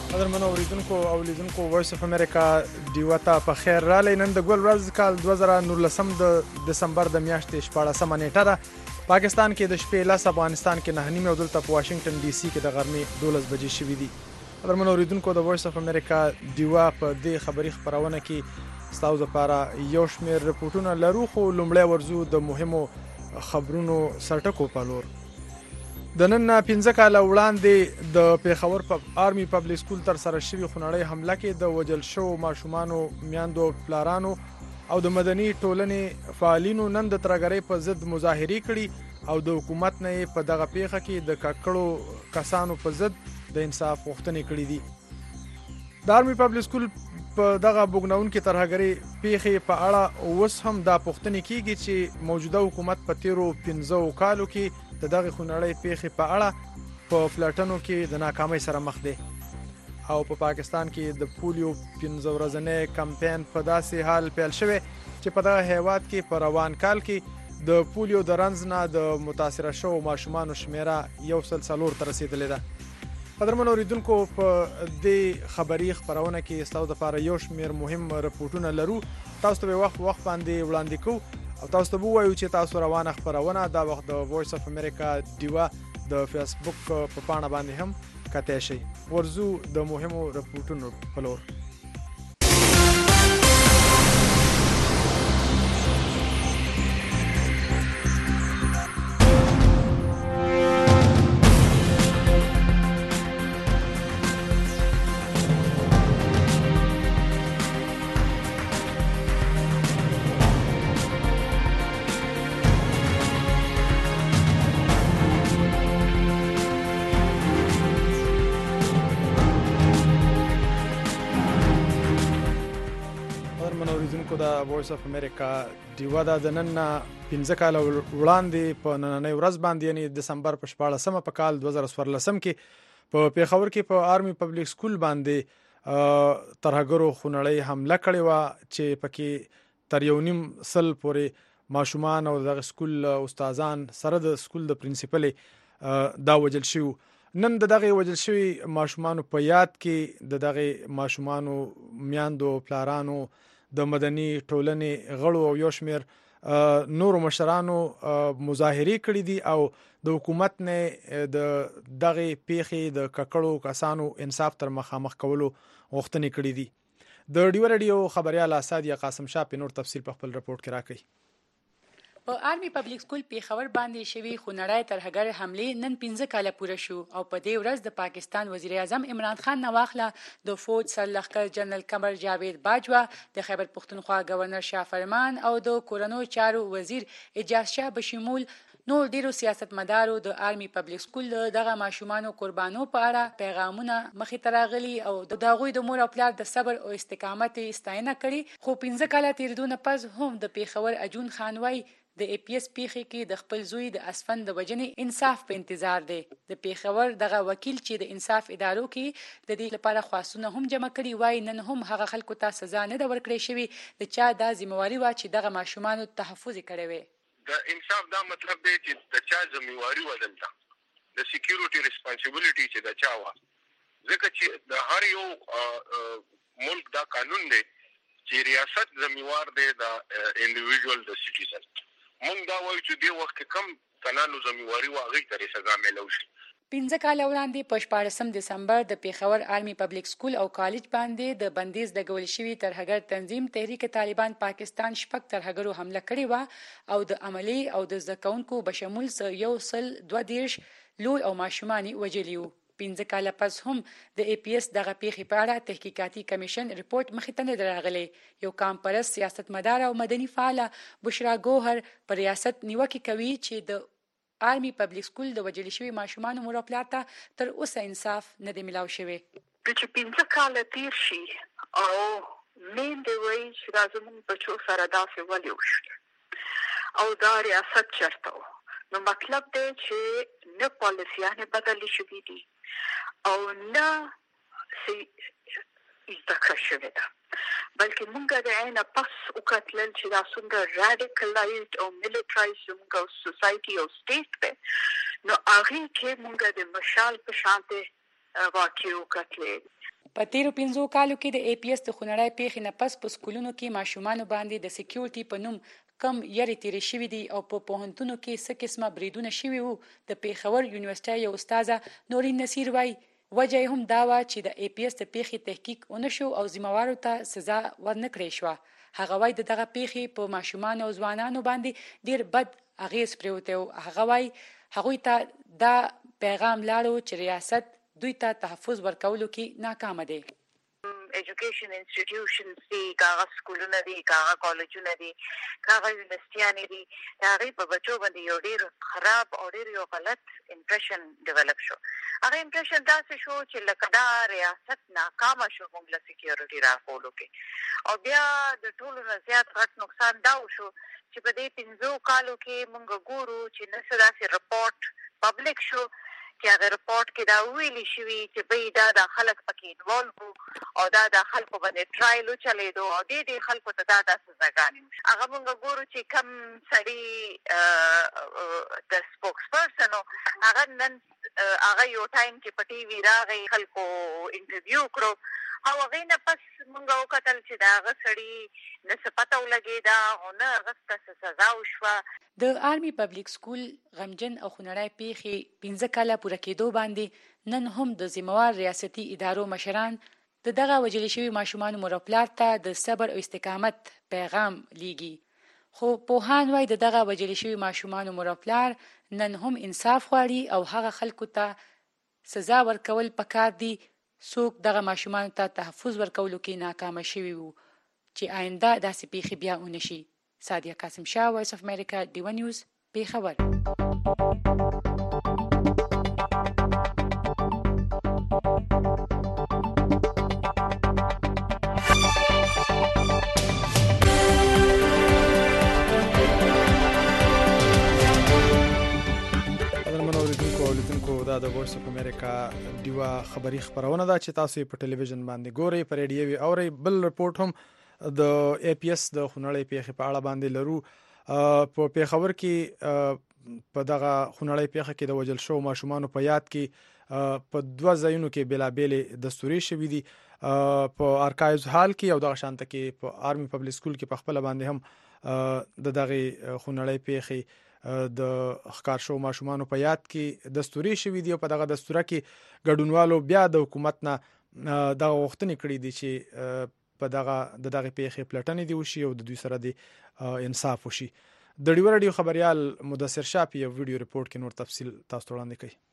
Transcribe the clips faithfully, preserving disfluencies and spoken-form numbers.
قدرمنو اوریدونکو او لیدونکو وایس اف امریکا ډیوا ته په خیر رالی. نن د ګل ورځ کال دوه زره نولسم د دسمبر د میاشتې شپاړسمه نیټه ده. پاکستان کې د شپې لس، افغانستان کې نهه نیمې او دلته په واشنگټن ډي سي کې د غرمې دولس بجې شوي دي. قدرمنو اوریدونکو د وایس اف امریکا ډیوا په دې خبري خبرونه کې ستاسو لپاره یو شمېر رپورټونه لرو، خو لومړی ورځو د مهمو خبرونو سرټکو په لور. د نن پنځه کاله وړاندې د پیښور په آرمي پبلک سکول تر سره شوي خونړۍ حمله کې د وژل شوو ماشومانو، میندو، پلارانو او د مدني ټولنې فعالینو نن د ترهګرۍ په ضد مظاهرې کړي او د حکومت نه یې په دغه پیښه کې د ککړو کسانو په ضد د انصاف غوښتنې کړي دي. د آرمي پبلک سکول په دغه بوږنونکې ترهګرۍ پیښې په اړه اوس هم دا پوښتنې کیږي چې موجوده حکومت په تیرو پنځو کالو کې د دغه خونړۍ پیښې په اړه په فلټنو کې د ناکامۍ سره مخ دی او په پاکستان کې د پولیو پنځه ورځنی کمپاین په داسې حال پیل شوی چې په دغه هیواد کې په روان کال کې د پولیو د رنځ نه د متاثره شوو ماشومانو شمیره یو سل څلور ته رسېدلې ده. قدرمنو اوریدونکو په دې خبري خپرونه کې ستاسو لپاره یو شمېر مهم رپورټونه لرو. تاسو ته وخت وخت باندې وړاندې کوو او تاسو ته ووایو چې تاسو روانه خپرونه دا وخت د وایس اف امریکا ډیوا د فیسبوک په پاڼه باندې هم کتای شئ. ورځو د مهمو رپورټونو په لور. د وایس اف امریکا ډیوا د نن پنځه کاله وړاندې په نننۍ ورځ باندې یعنی دسمبر په شپاړسمه په کال دوه زره څوارلسم کې په پیښور کې په آرمي پبلک سکول باندې ترهګرو خونړۍ حمله کړې وه چې پکې تر یو نیم سل پورې ماشومان او دغه سکول استادان سره د سکول د پرنسپلې دا وژل شوي. نن د دغه وژل شوي ماشومانو په یاد کې د دغه ماشومانو، میندو، پلارانو، د مدني ټولنې غړو او یو شمېر نورو مشرانو مظاهرې کړي دي او د حکومت نه د دغه پیښې د ککړو کسانو انصاف تر مخامخ کولو غوښتنې کړي دي. د ډیو رادیو خبريال اسادیا قاسم شاه په نور تفصیل په خپل رپورت کې راکړي. په آرمي پبلک سکول پیښور باندې شوي خونړۍ ترهګر حملې نن پنځه کاله پوره شو او په دې ورځ د پاکستان وزیر اعظم عمران خان نواخله، د فوج سرلښکر جنرال قمر جاوید باجوه، د خیبر پختونخوا گورنر شاه فرمان او د کورنیو چارو وزیر اجاز شاه بشمول نور ډیرو سیاستمدارو د آرمي پبلک سکول دغه ماشومانو قربانو په اړه پیغامونه مخې ته راغلي او د هغوی د مور او پلار د صبر او استقامت ستاینه کړې. خو پنځه کاله تیریدو نه پس هم د پیښور اجون خان وای د ای پی ایس پیښې کې د خپل زوی د اسفن د وجنې انصاف په انتظار دی. د پیښور دغه وکیل چې د انصاف ادارو کې د دې لپاره خواستونه هم جمع کړي وای نن هم هغه خلکو ته سزا نه ده ورکړې شوې د چا دا ذمہواري وا چې دغه ماشومانو تحفظ کړي وي. د انصاف دا مطلب دی چې د چا ذمہواري ودلته د سکیورټي ریسپانسیبিলিټي چې د چا وا، ځکه چې د هر یو ملک دا قانون دی چې ریاست ذمہوار دی د انډیویډوال د سټیزن. مونږ دا وایو چې دی وخت کم تنانو ذمہواري واغی ترې سزا ملو شي. پنځه کاله وړاندې په شپاړسم دسمبر د پیښور آرمي پبلک سکول او کالج باندې د بندیز لګول شوي ترهګر تنظیم تحریک طالبان پاکستان شپږ ترهګرو حمله کړې وه او د عملي او د زده کوونکو بشمول یو سل دوه دېرش لوی او ماشومان وژلي وو. پنځه کاله پس هم د ای پی ایس دغه پیښې په اړه تحقیقاتي کمیشن رپورت مخې ته نه دی راغلی. یو قام پرست سیاستمدار او مدني فعاله بشرا ګوهر په ریاست نیوکې کوي چې د آرمي پبلک سکول د وژل شوي ماشومانو مور او پلار ته تر اوسه انصاف نه دی ملاو شوی. چې پنځه کاله تیر شي او میندې وایي چې دا زموږ بچو سره داسې ولې وشول او دا ریاست چېرته و، نو مطلب دی چې نه پالیسیانې بدلې شوي دي او نه زده کړه شوې ده، بلکې مونږ د عینه پس وکتلل چې دا څومره راډیکلایزډ او میلیټرایز زموږ سوسایټي او سټیټ دی، نو هغې کې مونږ د مشال په شان دی واقع وکتلې. په تیرو پنځو کالو کې د ای پی ایس د خونړۍ پیښې نه پس په سکولونو کې ماشومانو باندې د سکیورټي په نوم کم یری تیرې شوي دي او په پوهنتونو کې څه قسمه بریدونه شوي وو. د پیښور یونیورسټۍ یو استاده نورین نصیر وایي وجه یې هم دا وه چې د ای پی ایس د پیښې تحقیق ونه شو او ذمهوارو ته سزا ورنه کړې شوه. هغه وایي د دغه پیښې په ماشومانو او ځوانانو باندې ډیر بد اغیز پرېوتی و. هغه وایي هغوی ته دا پیغام لاړو چې ریاست دوی ته تحفظ ورکولو کې ناکامه دی. ایجوکیشن انسټیټیوشنز دي، کاغه سکولونه دي، کاغه کالجونه دي، کاغه یونیورسټیانې دي، د هغې په بچو باندې یو ډېر خراب او ډېر یو غلط امپریشن ډیولپ شو. هغه امپریشن داسې شو چې لکه دا ریاست ناکامه شو موږ له سکیورټي راکولو کې. او بیا د ټولو نه زیات غټ نقصان دا وشو چې په دې پنځو کالو کې موږ ګورو چې نه څه داسې رپورټ پبلک شو چې هغه رپورټ کې دا ویلي شوي چې بی دا د خلک پکې انوالو وو او دا د خلکو باندې ټرایل وچلېدو او ډېر ډېر خلکو ته دا دا سزاګانې وشي. هغه موږ ګورو چې کم سړي د سپوکس پرسن و هغه نن هغه یو ټایم کې په ټي وي راغی، خلکو انټرویو کړو او هغې نه پس موږ وکتل چې د هغه سړي نه څه پته ولګېده او نه هغه ته څه سزا وشوه. د آرمي پبلک سکول غمجن او خونړۍ پیښې پنځه کاله پوره کېدو باندې نن هم د ذمهوار ریاستي ادارو مشران د دغه وژل شوي ماشومانو مور او پلار ته د صبر او استقامت پیغام لیږي. خو پوهان وایي د دغه وژل شوي ماشومانو مور او پلار نن هم انصاف غواړي او هغه خلکو ته سزا ورکول پکار دي څوک دغه ماشومانو ته تحفظ ورکولو کې ناکامه شوي وو چې آینده داسې پیښې بیا ونه شي. سادیه قاسم شاه، وایس اف امریکا، ډیوه نیوز، پیښور. دا د وایس اف امریکا ډیوه خبری خبرونه ده چې تاسو په ټلویزیون باندې ګورئ، په ریډیو وی اورئ. بل رپورټ هم د ای پی ایس د خونړۍ پیښې په اړه باندې لرو. په پیښور کې په دغه خونړۍ پیښه کې د وژل شوو ماشومانو په یاد کې په دوه ځایونو کې بېلابېلې دستوري شوي دي، په ارکایوز هال کې او دغه شانته کې په آرمي پبلک سکول کې په خپله باندې هم د دغې خونړۍ پیښې د ښکار شوو ماشومانو په یاد کې دستوري شوي دي او په دغه دستوره کې ګډونوالو بیا د حکومت نه دغه غوښتنې کړي دي چې په دغه د دغه پیښې پلټنې دي وشي او د دوی سره د انصاف وشي. د ډیوه راډیو خبریال مدثر شاه په یو ویډیو رپورټ کې نور تفصیل تاسو ته وړاندې کوي.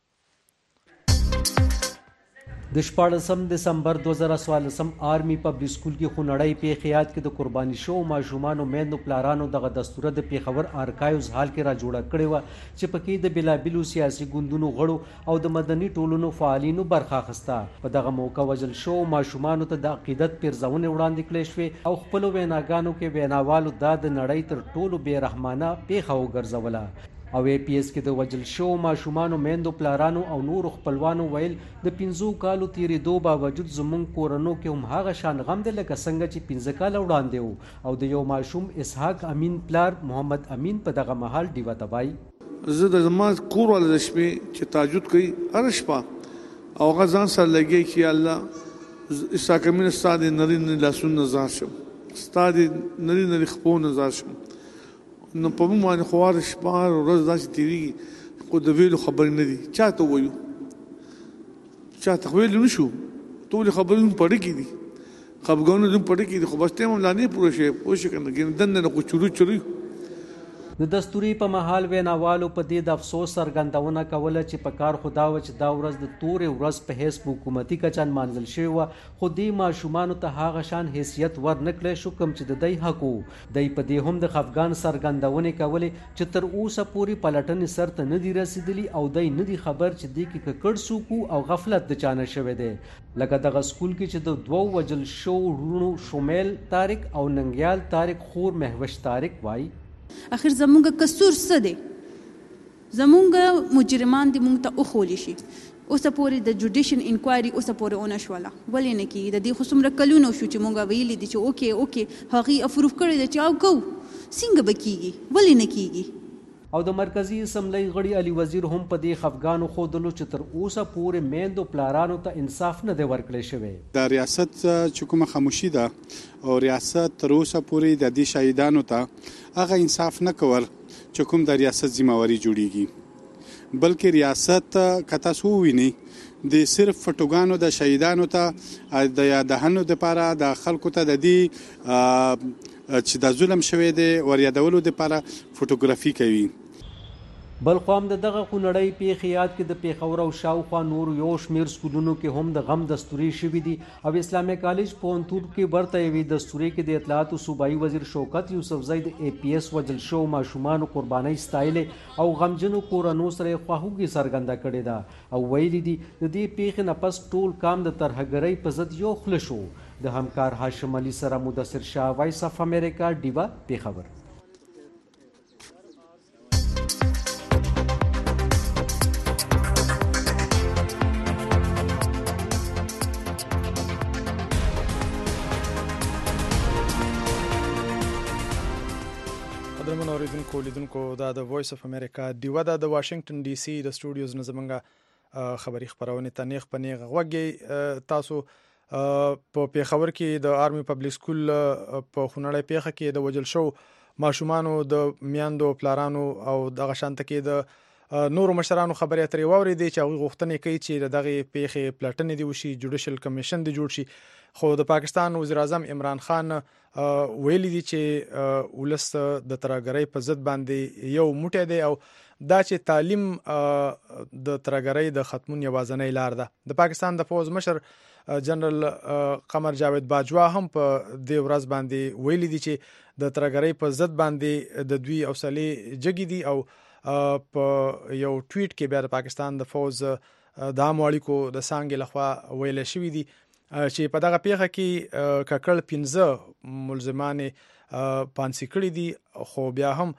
د شپاړسم دسمبر دوه زره څوارلسم آرمي پبلک سکول کې خونړۍ پیښې یاد کې د قرباني شوو ماشومانو میندو پلارانو دغه دستوره د پیښور ارکایوز هال کې را جوړه کړې وه چې پکې د بېلابېلو سیاسي ګوندونو غړو او د مدني ټولنو فعالینو برخه اخیسته. په دغه موقع وژل شوو ماشومانو ته د عقیدت پیرزونې وړاندې کړې شوې او خپلو ویناګانو کې ویناوالو دا د نړۍ تر ټولو بې رحمانه پیښه وګرځوله. او ای پی ایس کې د وژل شوو ماشومانو میندو پلارانو او نورو خپلوانو ویل د پنځو کالو تېرېدو باوجود زموږ کورنو کې هم هغه شان غم دی لکه څنګه چې پنځه کاله وړاندې و. او د یو ماشوم اسحاق امین پلار محمد امین په دغه مهال ډیوه ته وایي زه د زما کور والا د شپې چې تهجد کوي هره شپه او هغه ځان سره لګي چې یا الله اسحاق امین ستا د نري نري لاسونو نه ځار شم، ستا د نري نري خپو نه ځار شم. نو په موږ باندې خوار شپه ورځ داسې تېرېږي خو د ویلو خبرې نه دي. چا ته ووایو؟ چا ته ویلو نه شو، ټولې خبرې زموږ په اړه کې دي، خفګانونه زموږ په اړه کې دي، خو بس ټایم هم لا نه پوره شوی پوه شوې که نه، دننه نه خو چورو چورو. د دستوري په مهال ویناوالو په دې د افسوس څرګندونه کوله چې په کار خو دا وه چې دا ورځ د تورې ورځ په حیث په حکومتي کچه نمانځل شوې وه، خو دې ماشومانو ته هغه شان حیثیت ور نه کړی شو کوم چې د دی حق و. دی په دې هم د خفګان څرګندونې کولې چې تر اوسه پورې پلټنې سر ته نه دي رسېدلي او دی نه دي خبر چې دې کې ککړ څوک او غفلت د چا نه شوی دی. لکه دغه سکول کې چې د دوو وژل شوو وروڼو شمیل طارق او ننګیال طارق خور مهوش طارق وایي اخر زمونږ قصور څه دی؟ زمونږ مجرمان دي مونږ ته وښولی شي. اوسه پورې د جوډیشن انکوایري اوسه پورې ونه شوله. ولې نه کېږي؟ د دې خو څومره کلونه شو چې مونږ ویلي دي چې اوکې اوکې هغې افروف کړی دی چې او کوو، څنګه به کېږي؟ ولې نه کېږي؟ او د مرکزی اسمبلی غړي علي وزیر هم په دې خفګانو ښودلو چې تر اوسه پورې میندو پلارانو ته انصاف نه دی ورکړی شوی. د ریاست چې کومه خاموشي ده او ریاست تر اوسه پورې د دې شهیدانو ته هغه انصاف نه کول چې کوم د ریاست ذمہواری جوړیږي، بلکې ریاست که تاسو ووینئ د صرف فټوګانو د شهیدانو ته د یادهنو دپاره د خلکو ته د دې چې د ظلم شوی دی ور یادولو دپاره فوټوګرافي کوي. بل خو هم د دغه خونړۍ پیښې یاد کې د پیښور او شاوخوا نور یو شمېر سکولونو کې هم د غم دستوري شوي دي او اسلامي کالج پوهنتون کې ورته یوې دستوري کې د اطلاعاتو صوبایي وزیر شوکت یوسفزۍ د ای پی ایس وژل شوو ماشومانو قربانۍ ستایلې او غمجنو کورنو سره یې خواخوږي څرګنده کړې ده او ویلي دي د دې پیښې نه پس ټول کام د ترهګرۍ په ضد یو خوله شو. د همکار هاشم علي سره مدثر شاه، وایس اف امریکا، ډیوا، پیښور. قدرمن اوریدونکو لیدونکو دا د وایس اف امریکا ډیوا دا د واشنگټن ډي سي د سټوډیوز نه زمونږ خبري خبرونه ته نیغ په نیغ غوږی. تاسو په پیښور کې د آرمي پبلک سکول په خونړۍ پیښه کې د وجل شو ماشومانو د میاندو پلارانو او دغه شانته کې د نورو مشرانو خبرې اترې واورېدې چې هغوی غوښتنې کوي چې د دغې پیښې پلټنې دې وشي، جوډیشل کمیشن دې جوړ شي. خو د پاکستان وزیر اعظم عمران خان ویلي دي چې ولس د ترهګرۍ په ضد باندې یو موټی دی او دا چې تعلیم د ترهګرۍ د ختمون یوازینۍ لار ده. د پاکستان د فوز مشر جنرال قمر جاوید باجوا هم په دې ورځ باندې ویلي دي چې د ترهګرۍ په ضد باندې د دوی حوصلې جګې دي او په یو ټویټ کې بیا د پاکستان د فوز د عامو اړیکو د څانګې لخوا ویل شوي دي چې په دغه پیښه کې ککړ پنځه ملزمانې پانسي کړي دي. خو بیا هم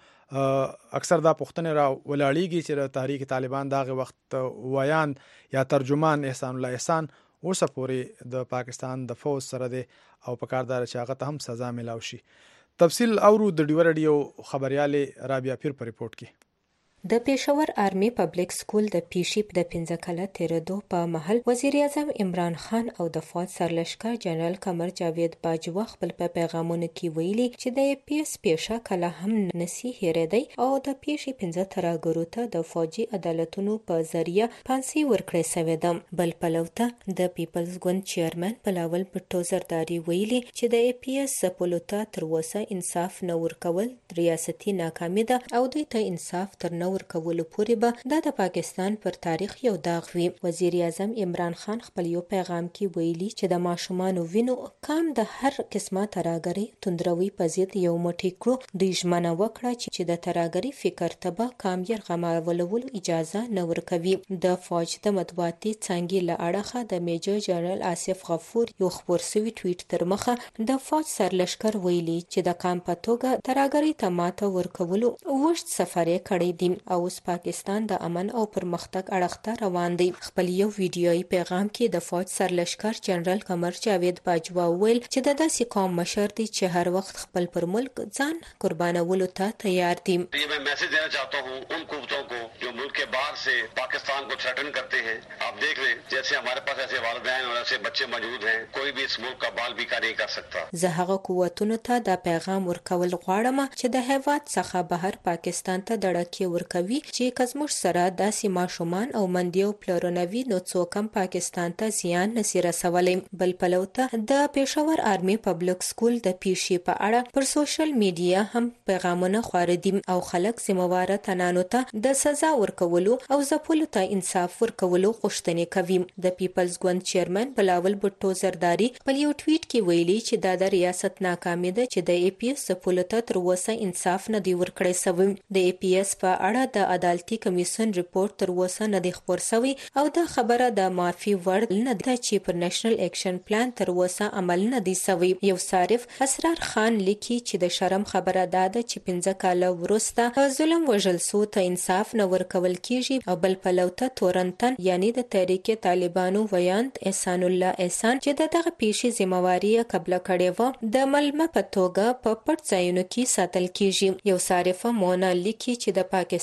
اکثر دا پوښتنې را ولاړېږي چې د تحریک طالبان دغه وخت ویان یا ترجمان احسان الله احسان اوسه پورې د پاکستان د فوز سره دی او په کار دار چې هغه ته هم سزا ملاو شي. تفصیل اورو د ډیو رادیو خبرياله رابعه پیر په ریپورت کې. د پیښور آرمي پبلک سکول د پیشي د پنځه کاله تیرېدو په مهال وزیر اعظم عمران خان او د فوج سرلشکر جنرال قمر جاوید باجوا خپل په پیغامونو کې ویلي چې د پی اس پیښه کله هم نسی هېرېدی او د پیشي پنځه ترهګرو ته د فوجي عدالتونو په ذریعه پانسي ورکړې شوې ده. بل پلوته د پیپلز ګوند چیرمن بلاول بټو زرداری ویلي چې د پی اس پلوته تر اوسه انصاف نه ورکول ریاستي ناکامي ده او دوی ته انصاف تر نه ورکولو پورې به دا د پاکستان پر تاریخ یو داغ وي. وزیر اعظم عمران خان خپل یو پیغام کې ویلي چې د ماشومانو وینو کام د هر قسمه ترهګرۍ توندروي په ضد یو موټی کړو. دوی ژمنه وکړه چې د ترهګرۍ فکر ته به کام یرغمولو اجازه نه ورکوي. د فوج د مطبوعاتي څانګې له اړخه د میجر جنرال آصف غفور یو خبر سوي ټویټ تر مخه د فوج سرلشکر ویلي چې د کام په توګه ترهګرۍ ته ماته ورکولو وشت سفر یې کړی دی او اوس پاکستان د امن او پرمختګ اړخ ته روان دی. خپل یو ویډیويي پیغام کې د فوج سرلشکر جنرال قمر جاوید باجوا ویل چې د داسې قوم مشر دی چې هر وخت خپل پر ملک ځان قربانولو ته تیار دي. یہ میں میسج دینا چاہتا ہوں ان قوتوں کو جو ملک کے باہر سے پاکستان کو تھریٹن کرتے ہیں. آپ دیکھ لیں جیسے ہمارے پاس ایسے والدین اور ایسے بچے موجود ہیں، کوئی بھی اس ملک کا بال بیکا نہیں کر سکتا. زه هغه قوتونو ته دا پیغام ورکول غواړم چې د هیواد څخه بهر پاکستان ته دړکې ورکوي چې کزموش سره داسې ماشومان او مندي او پلرونوي نو څوک هم پاکستان ته زیان نسی رسولی. بل پلوته د پیښور آرمي پبلک سکول د پیشي په اړه پر سوشل میډیا هم پیغامونه خپاره دي او خلک ذمہوار تنانو ته د سزا ورکولو او ځپلو ته انصاف ورکولو غوښتنې کوي. د پیپلز ګوند چیرمن بلاول بټو زرداری په یو ټویټ کې ویلي چې دا د ریاست ناکامي ده چې د ای پی ایس ځپلو ته تر اوسه انصاف نه دی ورکړی شوی. د ای پی ایس په اړه د عدالتي کمیسیون ریپورت تر اوسه نه دی خبر شوی او دا خبره د معافي وړ نه ده چې پر نېشنل اکشن پلان تر اوسه عمل نه دی شوی. یو صارف اسرار خان لیکي چې د شرم خبره ده چې پنځه کاله وروسته ظلم وژل سو ته انصاف نه ورکول کیږي او بل پلوته تورنتن یعنی د تحریک طالبانو ویاند احسان الله احسان چې دغه پیشي ذمہواری قبل کړي و د ملمه په توګه په پټ ځایونو کې ساتل کیږي. یو صارف مونا لیکي چې د پاکستان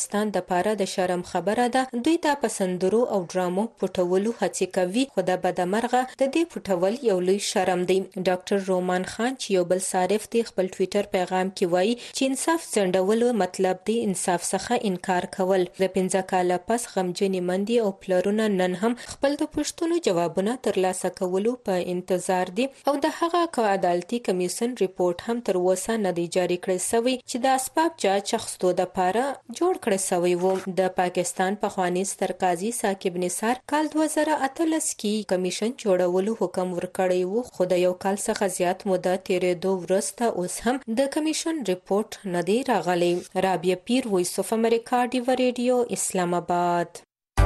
پاکستان د پاره د شرم خبره ده دوی دا پسندرو او ډرامو پټولو هڅې کوي خو د بدمرغه د دې پټول یو لوی شرم دی. ډاکټر رومان خان چې یو بل صارف دی خپل ټویټر پیغام کې وایي چې انصاف څنډولو مطلب دی انصاف څخه انکار کول. د پنځه کاله پس غمجنې مندې او پلرونه نن هم خپل د پوښتنو جوابونه ترلاسه کولو په انتظار دي او د هغه عدالتي کمیسیون ریپورت هم تر اوسه نه دی جاری کړی شوی چې د اسباب جاج اخیستو دپاره جوړ کړی شوی و. د پاکستان پخواني ستر قاضي ثاقب نثار کال دوه زره اتلس کې کمیشن جوړولو حکم ورکړی و خو د یو کال څخه زیات موده تیرېدو وروسته اوس هم د کمیشن ریپورت نه دی راغلی. رابعه پیر، وایس اف امریکا، ډیوا ریډیو، اسلام آباد.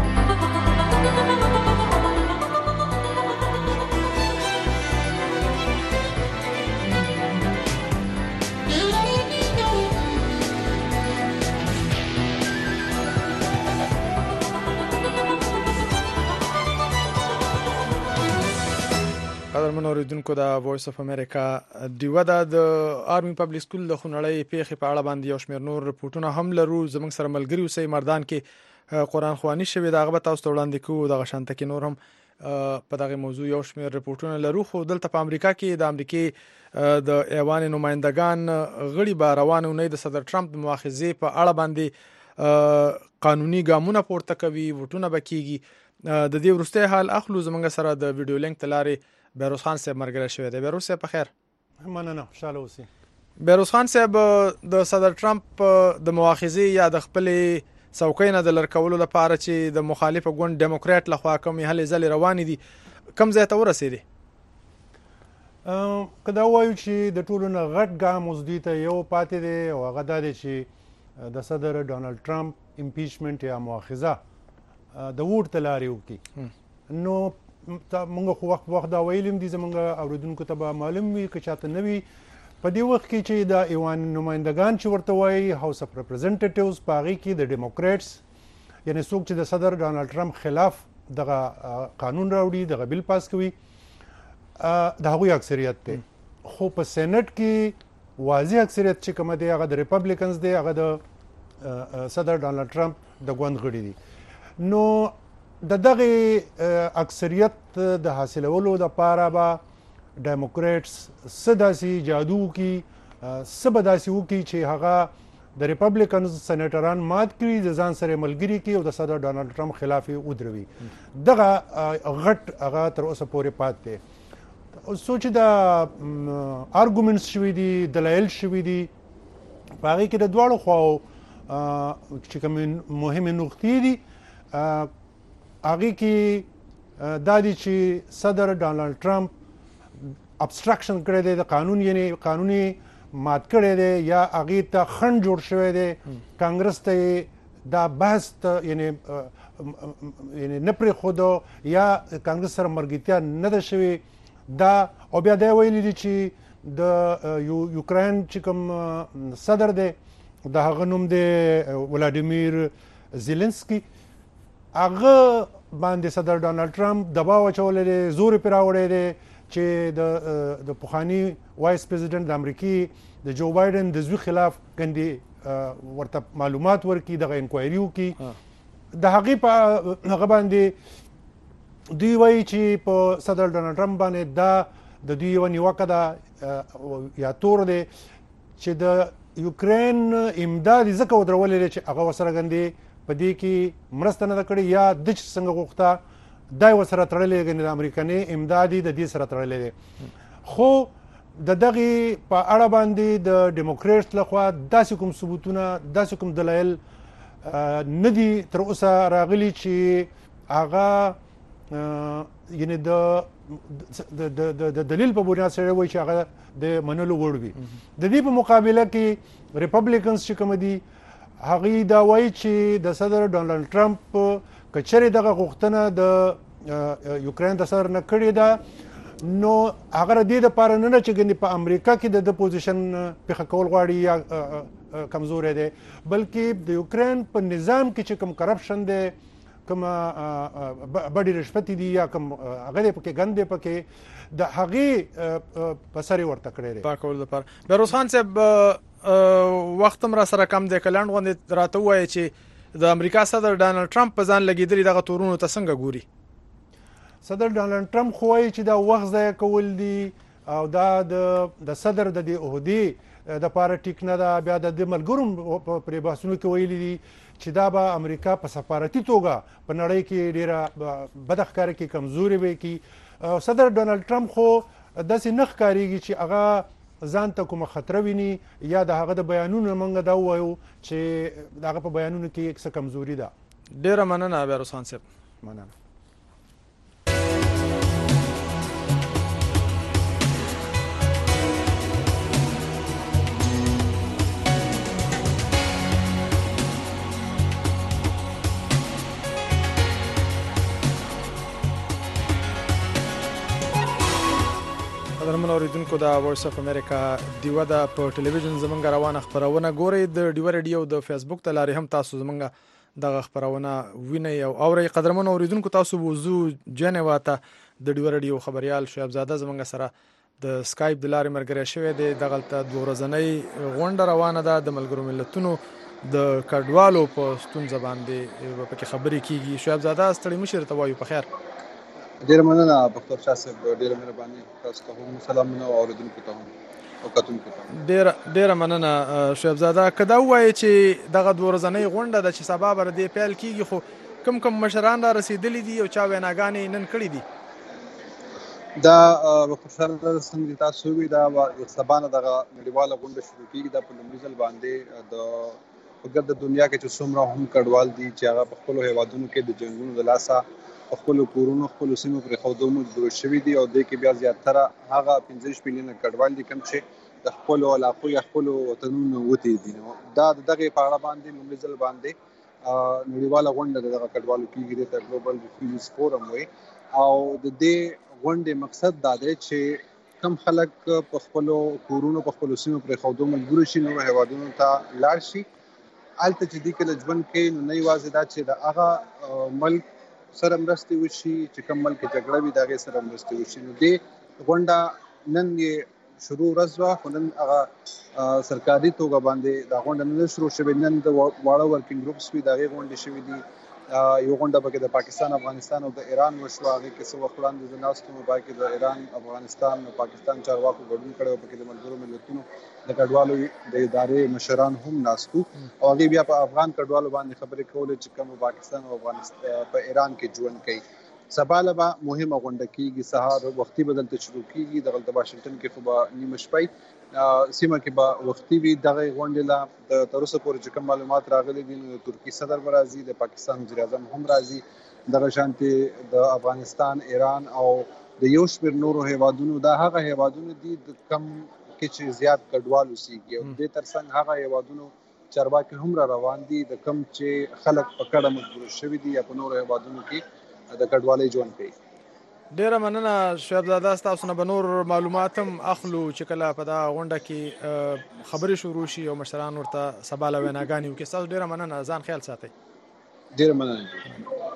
قدرمن اوریدونکو د وایس اف امریکا ډیوا د آرمی پبلک سکول د خونړۍ پیښې په اړه باندې یو شمېر نور رپورټونه هم لرو. زموږ سره ملګري اوسئ مردان کې قرآن خواني شوی د هغه تاسو ته وړاندې کوو. دغه شانته کې نور هم په دغه موضوع یو شمېر رپورټونه لرو خو دلته په امریکا کې د امریکای د ایوان نمائندگان غړي به روان اونۍ د صدر ټرمپ د مؤاخذې په اړه باندې قانوني ګامونه پورته کوي، ووټونه به کیږي. د دې وروستی حال اخلو. زموږ سره د ویډیو لینک ته لارې بیروز خان صاحب مرګره شوی دی. بیروز صاحب په خیر؟ مننه، خوشاله اوسئ. بیروز خان صاحب د صدر ټرمپ د مؤاخذې یا د خپلې څوکۍ نه د لر کولو لپاره چې د مخالفه ګوند ډیموکرات لخوا کومې هلې ځلې روانې دي کوم ځای ته ورسېدې؟ که دا ووایو چې د ټولو نه غټ ګام اوس دوی ته یو پاتې دی او هغه دا دی چې د صدر ډانلډ ټرمپ امپیچمنټ یا مؤاخذه د ووټ ته لارې وکړي. نو موږ خو وخت وخت دا ویلیم دي زموږ اوریدونکو ته به معلوم وي که چاته نه وي په دې وخت کې چې د ایوان نمائندگان چې ورته وایي هاوس اف ریپرزنټیټیوز په هغې کې د ډیموکریټس یعنی څوک چې د صدر ډانلډ ټرمپ خلاف دغه قانون راوړي دغه بیل پاس کوي د هغوی اکثریت دی. خو په سینټ کې واضح اکثریت چې کومه دی هغه د ریپبلیکنز دی، هغه د صدر ډانلډ ټرمپ د ګوند غړي دي. نو د دغه اکثریت د حاصلولو لپاره به ډیموکریټس څه داسې جادو وکړي، څه به داسې وکړي چې هغه د ریپبلیکنز سینیټران مات کړي، د ځان سره ملګري کړي او د صدر ډانلډ ټرمپ خلاف یې ودروي. دغه غټ هغه تر اوسه پورې پات دی. څو چې د آرګومنټس شوي دي، دلایل شوي دي، په هغې کې د دواړو خواو چې کومې مهمې نقطې دي هغې کې دا دي چې صدر ډانلډ ټرمپ ابسټرکشن کړی دی د قانون، یعنی قانوني مات کړی دی یا هغې ته خنډ جوړ شوی دی. کانګرس ته دا بحث ته یعنی یعنی نه پرېښودو یا کانګرس سره مرګتیا نه ده شوې دا. او بیا دا ویلي دي چې د یوکراین چې کوم صدر دی د هغه نوم دی ولادیمیر زیلنسکي، هغه باندې صدر ډانلډ ټرمپ دباو اچولی دی، زور یې پرې راوړی دی چې د پخواني وایس پریزیډنټ د امریکې د جو بایډن د زوی خلاف ګندې ورته معلومات ورکړي، دغه انکوایري وکړي. د هغې په هغه باندې دوی وایي چې په صدر ډانلډ ټرمپ باندې دا د دوی یوه نیوکه ده یا تور دی چې د یوکرین امداد یې ځکه ودرولی دی چې هغه ورسره ګندې په دې کې مرسته نه ده کړې یا د چې څنګه غوښته دا یې ورسره تړلی دی، د امریکنۍ امداد یې د دې سره تړلی دی. خو د دغې په اړه باندې د ډیموکریټس لخوا داسې کوم ثبوتونه، داسې کوم دلایل نه دي تر اوسه راغلي چې هغه یعنی د دلیل په بنیاد سره وایي چې هغه د منلو وړ وي. د دې په مقابله کې ریپبلیکنز چې کوم دي هغې دا وایي چې د صدر ډانلډ ټرمپ که چېرې دغه غوښتنه د یوکراین د صدر نه کړې ده نو هغه د دې دپاره نه ده چې ګنې په امریکا کې د ده پوزیشن پېښه کول غواړي یا کمزوری دی، بلکې د یوکراین په نظام کې چې کوم کرپشن دی، کوم بډې رشوتې دي یا کوم هغه دی پکې ګند دی پکې د هغې په سر یې ورته کړی دی. پاکولو لپاره بیروز خان صاحب وخت هم را سره کم دی که لنډ غوندې راته ووایې چې د امریکا صدر ډانلډ ټرمپ په ځان لګېدلي دغه تورونو ته څنګه ګوري؟ صدر ډانلډ ټرمپ خو وایي چې دا وخت ضایع کول دي او دا د صدر د دې عهدې دپاره ټیک نه ده. بیا د دې ملګرو پرې بحثونو کې ویلي دي چې دا به امریکا په سفارتي توګه په نړۍ کې ډېره بده ښکاره کړي، کمزورې به یې کړي. صدر ډانلډ ټرمپ خو داسې نه ښکارېږي چې هغه ځان ته کومه خطره ویني یا د هغه د بیانونو موږ دا ووایو چې د هغه په بیانونو کې څه کمزوري ده. ډېره مننه بیا روسان صاحب. مننه. قدرمن اوریدونکو د وایس اف امریکا ډیوه ده په ټلویزیون زمونږ روانه خپرونه ګورئ. د ډیوه ریډیو د فیسبوک ته لارې هم تاسو زمونږ دغه خپرونه وینئ او اورئ. قدرمن اوریدونکو تاسو وضو جنوا ته د ډیوه ریډیو خبريال شعیب زاده زمونږ سره د سکایپ د لارې ملګری شوی دی. دغلته دوه ورځنۍ غونډه روانه ده د ملګرو ملتونو د کډوالو په ستونزه باندې پکې خبرې کیږي. شعیب زاده ستړي مشر ته وایو په خیر. ډېره مننه بختور شاه صاحب، ډېره مهرباني. تاسو ته هم سلامونه او اوریدونکو ته هم او کتونکو ته ډېره ډېره مننه شعیب زاده. که دا ووایې چې دغه دوه ورځنۍ غونډه ده چې سبا به دې پیل کیږي، خو کوم کوم مشران را رسېدلي دي او چا ویناګانې نن کړي دي؟ دا بختور شاه څنګه تاسو وویل دا سبا نه دغه نړیواله غونډه شروع کیږي. دا په لومړي ځل باندې د په ګرده دنیا کې چې څومره هم کډوال دي چې هغه په خپلو هیوادونو کې د جنګونو د لاسه په خپلو کورونو خپلو سیمو پرېښودو مجبور شوي دي او دې کې بیا زیاتره هغه پنځه ویشت میلیونه کډوال دي کوم چې د خپلو علاقو یا خپلو وطنونو وتې دي. دا د دغې په اړه باندې لومړي ځل باندې نړیواله غونډه د دغه کډوالو کېږي، دې ته ګلوبل ریفیوجیز فورم وایي. او د دې غونډې مقصد دا دی چې کم خلک په خپلو کورونو په خپلو سیمو پرېښودو مجبور شي، نورو هیوادونو ته لاړ شي. هلته چې دوی کله ژوند کوي نو نه یوازې دا چې د هغه ملک سره مرستې وشي چې کوم ملک جګړه وي د هغې سره مرستې وشي. نو دې غونډه نن یې شروع ورځ وه، خو نن هغه سرکاري توګه باندې دا غونډه نه شروع شوې. نن د واړه ورکینګ ګروپس وي د هغې غونډې شوي دي. یو غونډه پکې د پاکستان افغانستان او د ایران وشوه، هغې کې څه وخت وړاندې زه ناست وم، په کې د ایران افغانستان او پاکستان چارواکو ګډون کړی و، پکې د ملګرو ملتونو د کډوالو د ادارې مشران هم ناست وو او هغې بیا په افغان کډوالو باندې خبرې کولې چې کوم پاکستان او افغانستان په ایران کې ژوند کوي. سبا له به مهمه غونډه کېږي، سهار وختي به دلته شروع کېږي. دغلته واشنګټن کې خو به نیمه شپی سیمه کې به وختي وي. دغه غونډې له د تر اوسه پورې چې کوم معلومات راغلي دي نو د ترکي صدر به راځي، د پاکستان وزیر اعظم هم راځي، دغه شانتې د افغانستان، ایران او د یو شمېر نورو هیوادونو. دا هغه هیوادونه دي د کم کې چې زیات کډوال اوسېږي او دې تر څنګ هغه هیوادونو چارواکي هم را روان دي د کم چې خلک په کډه مجبور شوي دي یا په نورو هیوادونو کې د کډوالۍ ژوند کوي. ډېره مننه شعیب زاده. ستاسو نه به نور معلومات هم اخلو چې کله په دا غونډه کې خبرې شروع شي او مشران ورته سبا له ویناګانې وکړي. ستاسو ډېره مننه، ځان خیال ساتئ. ډېره مننه.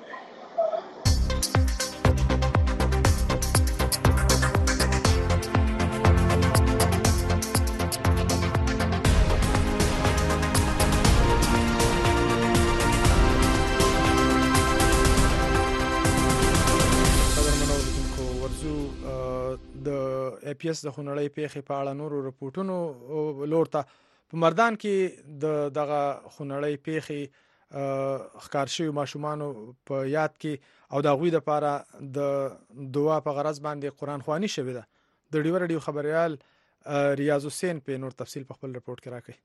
ای پی ایس د خونړۍ پیښې په اړه نورو رپورټونو لور ته په مردان کې د دغه خونړۍ پیښې ښکار شوي ماشومانو په یاد کې او د هغوی دپاره د دعا په غرض باندې قرآن خواني شوې ده. د ډیوه ریډیو خبریال ریاض حسین په نور تفصیل په خپل رپورټ کې راکوي.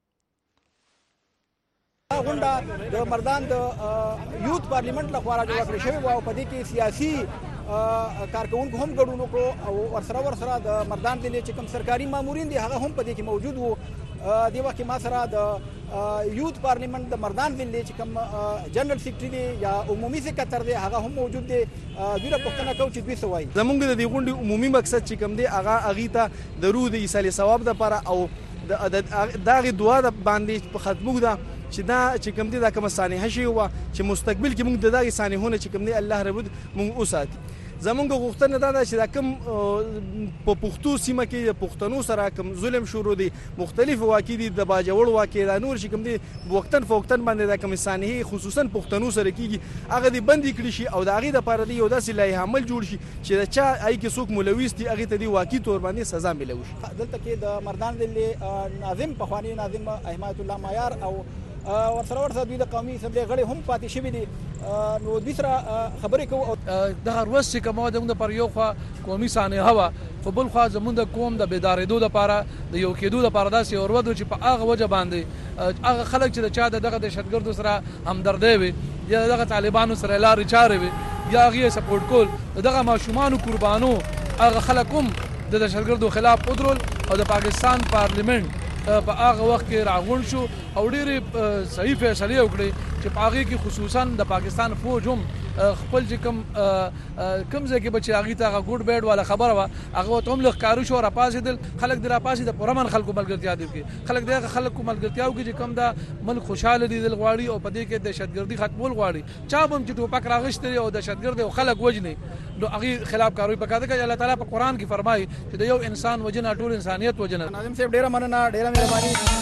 غونډه د مردان د یوت پارلیمنت لخوا راجوړه کړې شوې وه او په دې کې سیاسي کارکونکو هم ګډون وکړو او ورسره ورسره د مردان ضلع چې کوم سرکاري مامورین دي هغه هم په دې کې موجود وو. دې وخت کې ما سره د یوت پارلیمنت د مردان ضلع چې کوم جنرال سیکرټري دی یا عمومي سکرټر دی هغه هم موجود دی. دوی را پوښتنه کوو چې دوی څه وایي. زموږ د دې غونډې عمومي مقصد چې کوم دی هغه هغې ته د روح د ایصال ثواب دپاره او د هغې دعا باندې په ختموږ ده چې دا چې کوم دي دا کومه سانحه شوې وه چې مستقبل کې موږ د دغې سانحو نه چې کوم دی الله رب موږ وساتي. زمونږ غوښتنه دا ده چې دا کوم په پښتو سیمه کې د پښتنو سره کوم ظلم شروع دي مختلف واقع دي د باجوړ واقع دا نور چې کوم دي وختن فوختن باندې د کمیسانه خصوصا پښتنو سره کیږي هغه دي بندي کړی شي او د هغه د پاره دی یو داسې لایحه عمل جوړ شي چې دا چا ای کې څوک ملوث دي هغه ته دی واقعي تور باندې سزا ملوي شي. دلته کې د مردان دلې ناظم پخوانی ناظم حمایت الله معیار او ورسره ورسره دوی د قومي اسمبلی غړي هم پاتې شوي دي نو دوی سره خبرې کوو. دغه ورځ چې کومه زموږ پر یو خوا قومي سانحه وه خو بل خوا زموږ د قوم د بیدارېدو لپاره د یو کېدو لپاره داسې اورودو چې په هغه وجه باندې هغه خلک چې د چا د دغه دهشتګردو سره همدردۍ وي یا دغه طالبانو سره لارې چارې وي یا هغې یې سپورټ کول دغه ماشومانو قربانو هغه خلک هم د دهشتګردو خلاف ودرول او د پاکستان پارلیمنت په هغه وخت کې راغون شو او ډېرې صحیح فیصلې وکړې چې په هغې کې خصوصا د پاکستان فوج هم خپل چې کوم کوم ځای کې به چې هغې ته هغه ګوډ بیډ والا خبره وه هغه ورته هم لږ ښکاره شو راپاڅېدل خلک د راپاڅېد د پرامن خلکو ملګرتیا دي وکړي خلک د هغه خلکو ملګرتیا وکړي چې کوم دا ملک خوشحاله لیدل غواړي او په دې کې دهشتګردي ختمول غواړي چا به هم چې ټوپک راغشتي او دهشتګرد او خلک وژني نو هغې خلاف کاروي پکار ده چې الله تعالی په قرآن کې فرمایي چې د یو انسان وژنه ټول انسانیت وژنه. ناظم صاحب ډېره مننه ډېره مهرباني.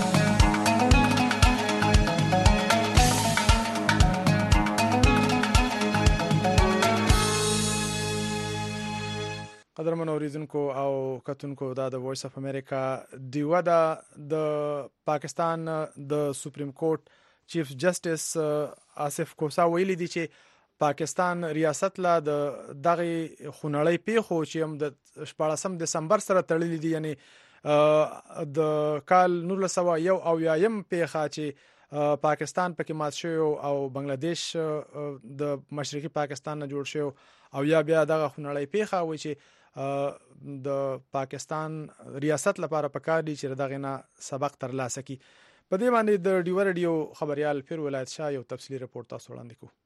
قدرمن اوریدونکو او کتونکو دا د وایس اف امریکا دیوه ده د پاکستان د سپریم کورټ چیف جسټس آصف کوسا ویلي دي چې پاکستان ریاست لا د دغه خونړی پیښو چې هم د شپاړسم دسمبر سره تړلې دي یعنی د کال نولس سوه یو اویایم پیښه چې پاکستان پکې مات شوی او بنگلاديش د مشرقي پاکستان نه جوړ شوی او یا بیا دغه خونړی پیښه وي چې د پاکستان ریاست لپاره پکار دي چې دغه نه سبق ترلاسه کړي. په دې باندې د ډیو رادیو خبريال پیر ولایت شاه یو تفصیلی رپورت تاسو وړاندې کوو.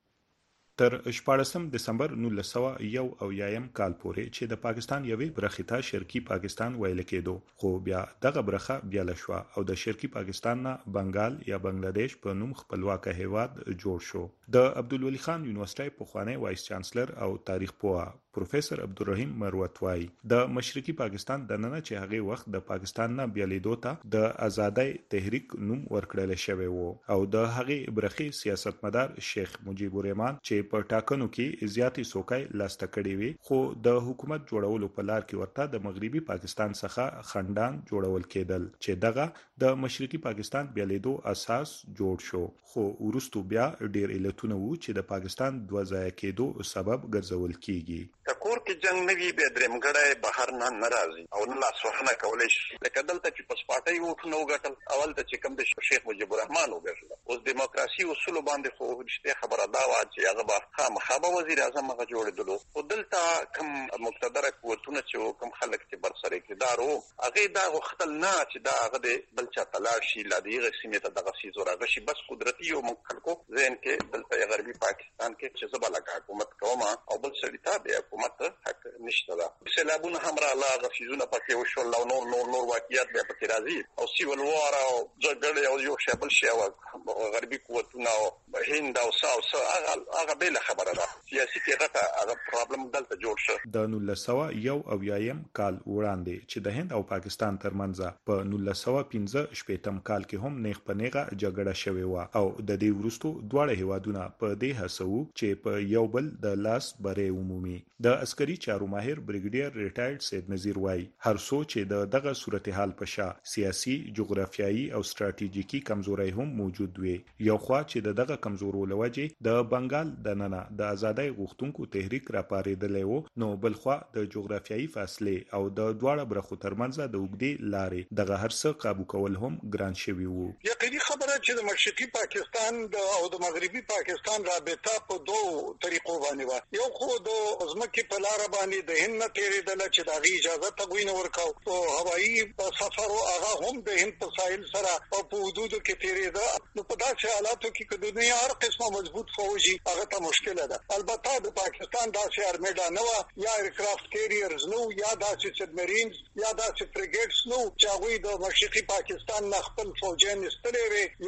تر شپاړسم دسمبر نولس سوه یو اویایم کال پورې چې د پاکستان یوې برخې ته شرقي پاکستان ویل کېدو خو بیا دغه برخه بیاله شوه او د شرقي پاکستان نه بنگال یا بنگلاديش په نوم خپلواکه هیواد جوړ شو. د عبدالولي خان یونیورسيټي پخوانی وایس چانسلر او تاریخ پوه پروفیسور عبدالرحیم مروت وایي د مشرقي پاکستان د ننه چې هغه وخت د پاکستان نه بیالیدو ته د آزادۍ تحریک نوم ورکړل شوی وو او د هغه برخې سیاستمدار شیخ مجیب الرحمن چې په ټاکنو کې زیاتې څوکۍ لاسته کړې وي خو د حکومت جوړولو په لار کې ورته د مغربي پاکستان څخه خندان جوړول کېدل چې دغه د مشرقي پاکستان بیالیدو اساس جوړ شو خو وروسته بیا ډېر علتونه وو چې د پاکستان دوه ځای کېدو سبب ګرځول کیږي. کور کې جنگ نوي به درمګړی بهر نه ناراضي او نه لاسوهنه کولای شي لکه دلته چې پسپاټي وټ نو غټل اول ته چې کوم د شیخ مجیب الرحمن وګرځول اوس دیموکراسي اصول باندې خو رښتیا خبره دا و چې هغه به خامخا وزیر اعظم هغه جوړېدلو او دلته کوم مقتدر قوتونه چې کوم خلک چې بر سره اقتدار وو هغه دا وختل نه چې دا هغه د بل چا تلاش شي لا دیغه سیمه ته دغه سیزو راغشي بس قدرتي او خلکو ځین کې دلته غربي پاکستان کې چې زباله حکومت کومه او بل سړی ته د حکومت حق نشته دا سیلابونه هم را لاغه فیزونه پکې وشو او نور نور نور واقعیت به پکې راځي او سیول وار او جګړه او یو شابل شی او غربي قوتونه او هند او ساوث هغه بل خبره ده سیاسي کې غټه هغه پرابلم دلته جوړ شو. د نولس سوه یو اویایم کال وړاندې چې د هند او پاکستان ترمنځ په نولس سوه پنځه شپږم کال کې هم نیغ په نیغه جګړه شوې و او د دې وروسته دواړه هیوادونه په دې هڅو چې په یو بل د لاس بری عمومي. د عسکري چارو ماهر بریګیډیر ریټایرډ سید نذیر وای هر څو چې د دغه صورتحال په شا سیاسي جغرافیایي او ستراتیژیکي کمزوري هم موجود وي یو خوا چې د دغه کمزورو لوجې د بنگال د ننه د ازادۍ غوښتونکو تحریک راپارېدلی وو نو بل خوا د جغرافیایي فاصلې او د دواړه برخو ترمنځ د اوږدې لارې دغه هر څه قابو کول هم ګران شوي وو. یقیني خبره چې د مشرقي پاکستان او د مغربي پاکستان رابطه په دوه طریقو باندې و یو خو د ازمکه په لار باندې د هند تیرېدل چې د اجازه تغوین ورکاو او هوایي سفر او هغه هم د هند په ساحل سره او په حدودو کې تیرېده نو په داسې حالاتو کې چې د دنیا هر قسمه مضبوط فوجي هغه ته مشکله ده. البته د پاکستان داسې ارمیډا نه و یا ایرکرافت کیریرز نو یا داسې سبمرینز یا داسې فریګیټس نو چې هغه د مشرقي پاکستان نه خپل فوجین استلې وي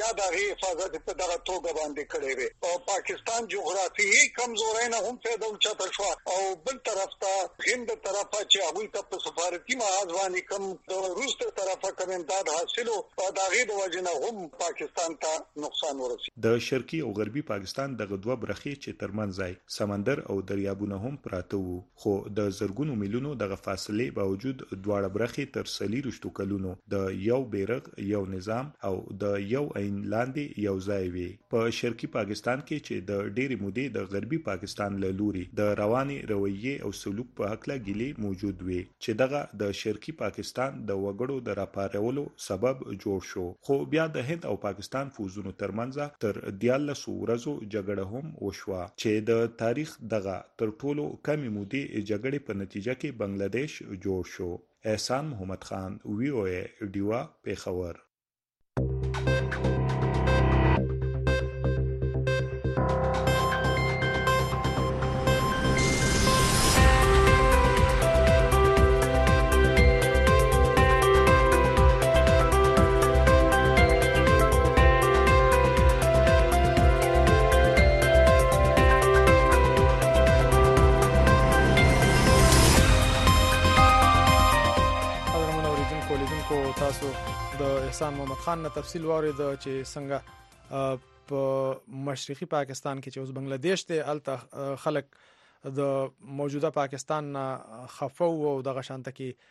یا د حفاظت په دغه توګه باندې کړی وي او پاکستان جغرافیایي کمزوري نه هم پیدا چته شو او بل طرف ته هند طرفه چې هغه ته په سفارتي محاذ باندې کم د روس طرفه کوم امداد حاصلو او د غي د وجنه هم پاکستان ته نقصان ورسي. د شرقي او غربي پاکستان دغه دوه برخې چې ترمنځ سمندر او دریابونه هم پراته وو خو د زرګونو میلیونو دغه فاصله باوجود دواړه برخې تر سلیرشتو کلونو د یو بیرغ یو نظام او د یو عین لاندې یو ځای وي. په شرقي پاکستان کې چې د ډېری مودې د غربي پاکستان له لوري د رواني رویې او سلوک په حقله ګیلې موجود وي چې دغه د شرقي پاکستان د وګړو د راپارولو سبب جوړ شو خو بیا د هند او پاکستان فوزونو ترمنځ تر دیالس ورځو جګړه هم وشوه چې د تاریخ دغه تر ټولو کمی مودې جګړې په نتیجه کې بنگلاديش جوړ شو. احسان محمد خان وی او ای ډیوا پیښور. د احسان محمد خان نه تفصیل واورید چې څنګه په مشرقي پاکستان کې چې اوس بنگلاديش ته الته خلک د موجوده پاکستان نه خفو او دغه شانته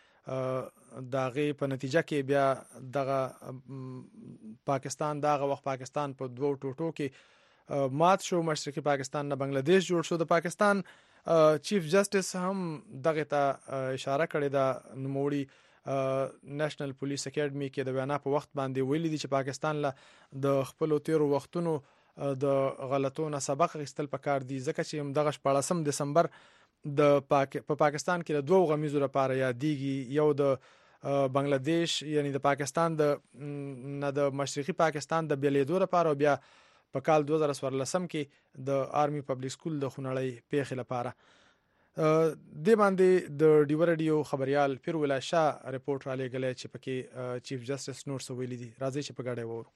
کې دغه په نتیجه کې بیا دغه پاکستان دغه وخت پاکستان په دوه ټوټو کې مات شو. مشرقي پاکستان نه بنگلاديش جوړ شو. د پاکستان چیف جسټس هم دغه ته اشاره کړې ده. نوموړي نېشنل پولیس اکیډمي کې د وینا په وخت باندې ویلي دي چې پاکستان له د خپل تیرو وختونو د غلطونو سبق اخیستل پکار دي ځکه چې دغه شپاړسم دسمبر د پاک په پاکستان کې د دوه غمیزو لپاره یادېږي. یو د بنگلاديش یعنی د پاکستان د نه د مشرقي پاکستان د بیلیدو لپاره او بیا په کال دوه زره څوارلسم کې د آرمي پبلک سکول د خونړۍ پیښې لپاره. د باندې د ډیو رادیو خبريال پیرولا شاه رپورټ را لګلې چې پکې چیف جسټس نور سویلی دي. راځي چې په ګډه وورو.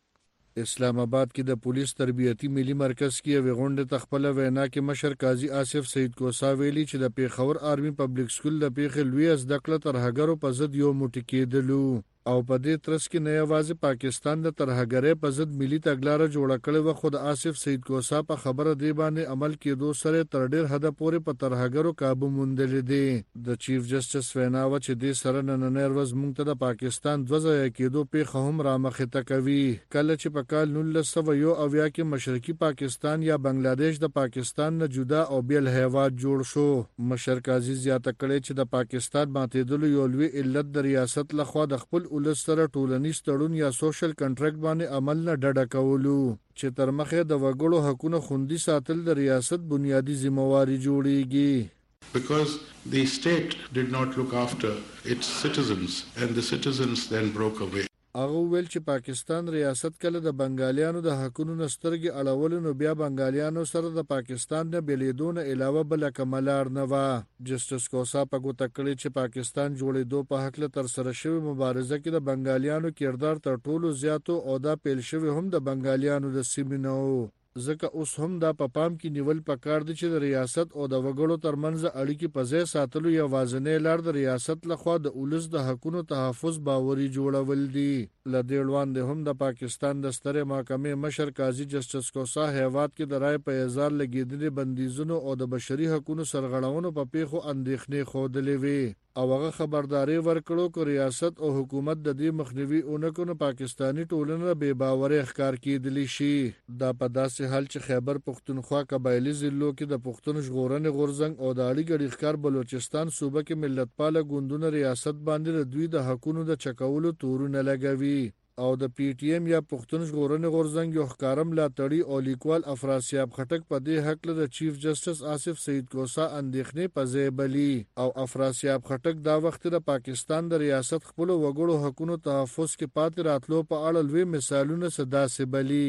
اسلام آباد کې د پولیس تربیتی ملي مرکز کې یو غونډه تخپل وینا کې مشر قاضي آصف سید کوسا ویلي چې د پیښور آرمي پبلک سکول د پیښې لوی از دکړه ترهګرو په ضد یو موټی کېدلو او په دې ترڅ کې نه یوازې پاکستان د ترهګرۍ په ضد ملي تګلارې جوړه کړې و خو د آصف سید کوسا په خبره دی باندې عمل کېدو سره تر ډېر حد پورې په ترهګرو قابو موندل دي. د چیف جسټس وینا و چې دې سره نن ورځ موږ ته د پاکستان دوه ځای کېدو پیښه هم رامخې ته کوي. کله چې په کال نولس سوه یو اویا کې مشرقي پاکستان یا بنگلاديش د پاکستان نه جدا او بیل هیواد جوړ شو. مشر قاضي زیاته کړې چې د پاکستان ماتېدلو یو لوی علت د ریاست لخوا د خپل ولس سره ټولنیز تړون یا سوشل کنټریکټ باندې عمل نه ډډه کولو چې تر مخه د وګړو حقوقو خوندي ساتل د ریاست بنیادی ذمہواری جوړیږي. Because the state did not look after its citizens and the citizens then broke away. هغه ویل چې پاکستان ریاست کله د بنگالیانو د حقوقو نسترګي اړول نو بیا بنگالیانو سره د پاکستان نه بلیدونه علاوه بل کملار نه و. جسټس کوسا په ګوته کړی چې پاکستان جوړېدو په حق له تر سره شوی مبارزه کې د بنگالیانو کردار تر ټولو زیاتو او دا پیل شوی هم د بنگالیانو د سیمینو ځکه اوس هم دا په پام کې نیول پکار دي چې د ریاست او د وګړو ترمنځ اړیکې په ځای ساتلو یا وازنې لار د ریاست لخوا د اولس د حقوقو تحفظ باوري جوړول دي. لدې وړاندې هم د پاکستان د سترې محکمې مشر قاضي جسټس کوسا هیواد کې د رای په اظهار لګیدلې بندیزونو او د بشري حقوقو سرغړونو په پیښو اندېښنې خوده وي او هغه خبرداري ورکړو کو ریاست او حکومت د دې مخنیوي اونکو نه پاکستانی ټولنه بے باوري ښکار کېدلی شي. دا په داسې حال چې خیبر پختونخوا قبایلی ضلعو کې د پښتون ژغورنې غورځنګ او د اړیکو ښکار بلوچستان صوبه کې ملتپاله ګوندونه ریاست باندې دوی د حقوقو د چکولو تورونه لګوي او د پی ټی ایم یا پښتون ژغورنې غورځنګ یو ښکارم لاتړي او لیکوال افراسیاب خټک په دې حق له چیف جسټس آصف سید کوسا اندېښنې په ځای بلی او افراسیاب خټک دا وخت د پاکستان د ریاست خپل وګړو حقوقو تحفظ کې پاتې راتلو په اړه لوی مثالونه صدا سي بلی.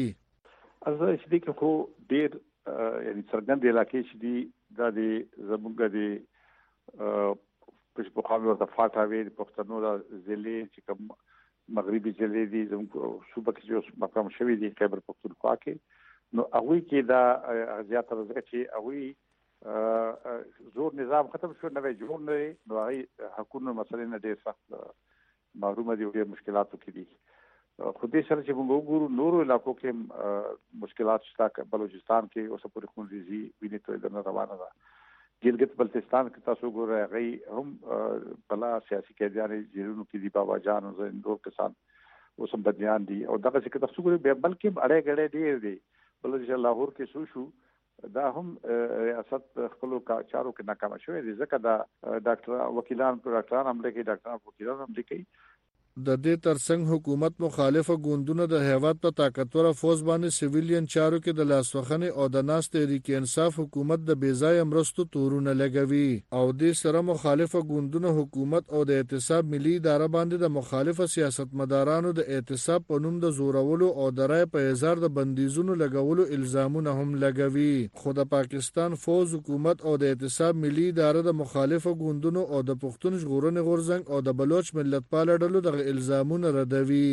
ازه چې د کو ډیر یعنی څرګند علاقې چې دي د زموږ د پښتو قوم او د فاټاوي د پښتنو د ضلع چې کوم مغربي ضلع دي زموږ صوبه کې چې مقام شوی دی خیبر پختونخوا کې نو هغه کې دا زیاتره ځکه چې هغه زور نظام ختم شو نو جوړ نه نو هغه حکومت مسلې نه ډېر سخت محروم دي او ډېر مشکلاتو کې دي خو دې سره چې موږ وګورو نورو علاقو کې مشکلات شته بلوچستان کې اوس پورې خونریزي ویني ته د روانه ده ګلګت بلتستان کې تاسو ګورئ هغه هم بلا سیاسي قیدیان جیلونو کې دي بابا جان او زندور کسان اوس هم بدیان دي او دغه څه تاسو ګورئ بلکې اړې غړې ډېر دي بلوچستان لاهور کې شو شو دا هم ریاست خپل چارو کې ناکام شوې دي ځکه دا ډاکټر وکیلان پر ډاکټران هم لکه ډاکټران وکیلان هم لکه د دې ترڅنګ حکومت مخالفه ګوندونه د هیواد په طاقتور فوج باندې سیویلین چارو کې د لاسوخنې او د ناس تحریک انصاف حکومت د بیځای مرستو تورونه لګوي او د سره مخالفه ګوندونه حکومت او د اعتصاب ملي اداره باندې د مخالفه سیاستمدارانو د اعتصاب په نوم د زورولو او د رای په هزار د بندیزونو لګولو الزامونه هم لګوي خو د پاکستان فوج حکومت او د اعتصاب ملي اداره د مخالفه ګوندونو او د پښتون ژغورنې غورځنګ او د بلوچ ملت پال ډلو د الزامونه ردوي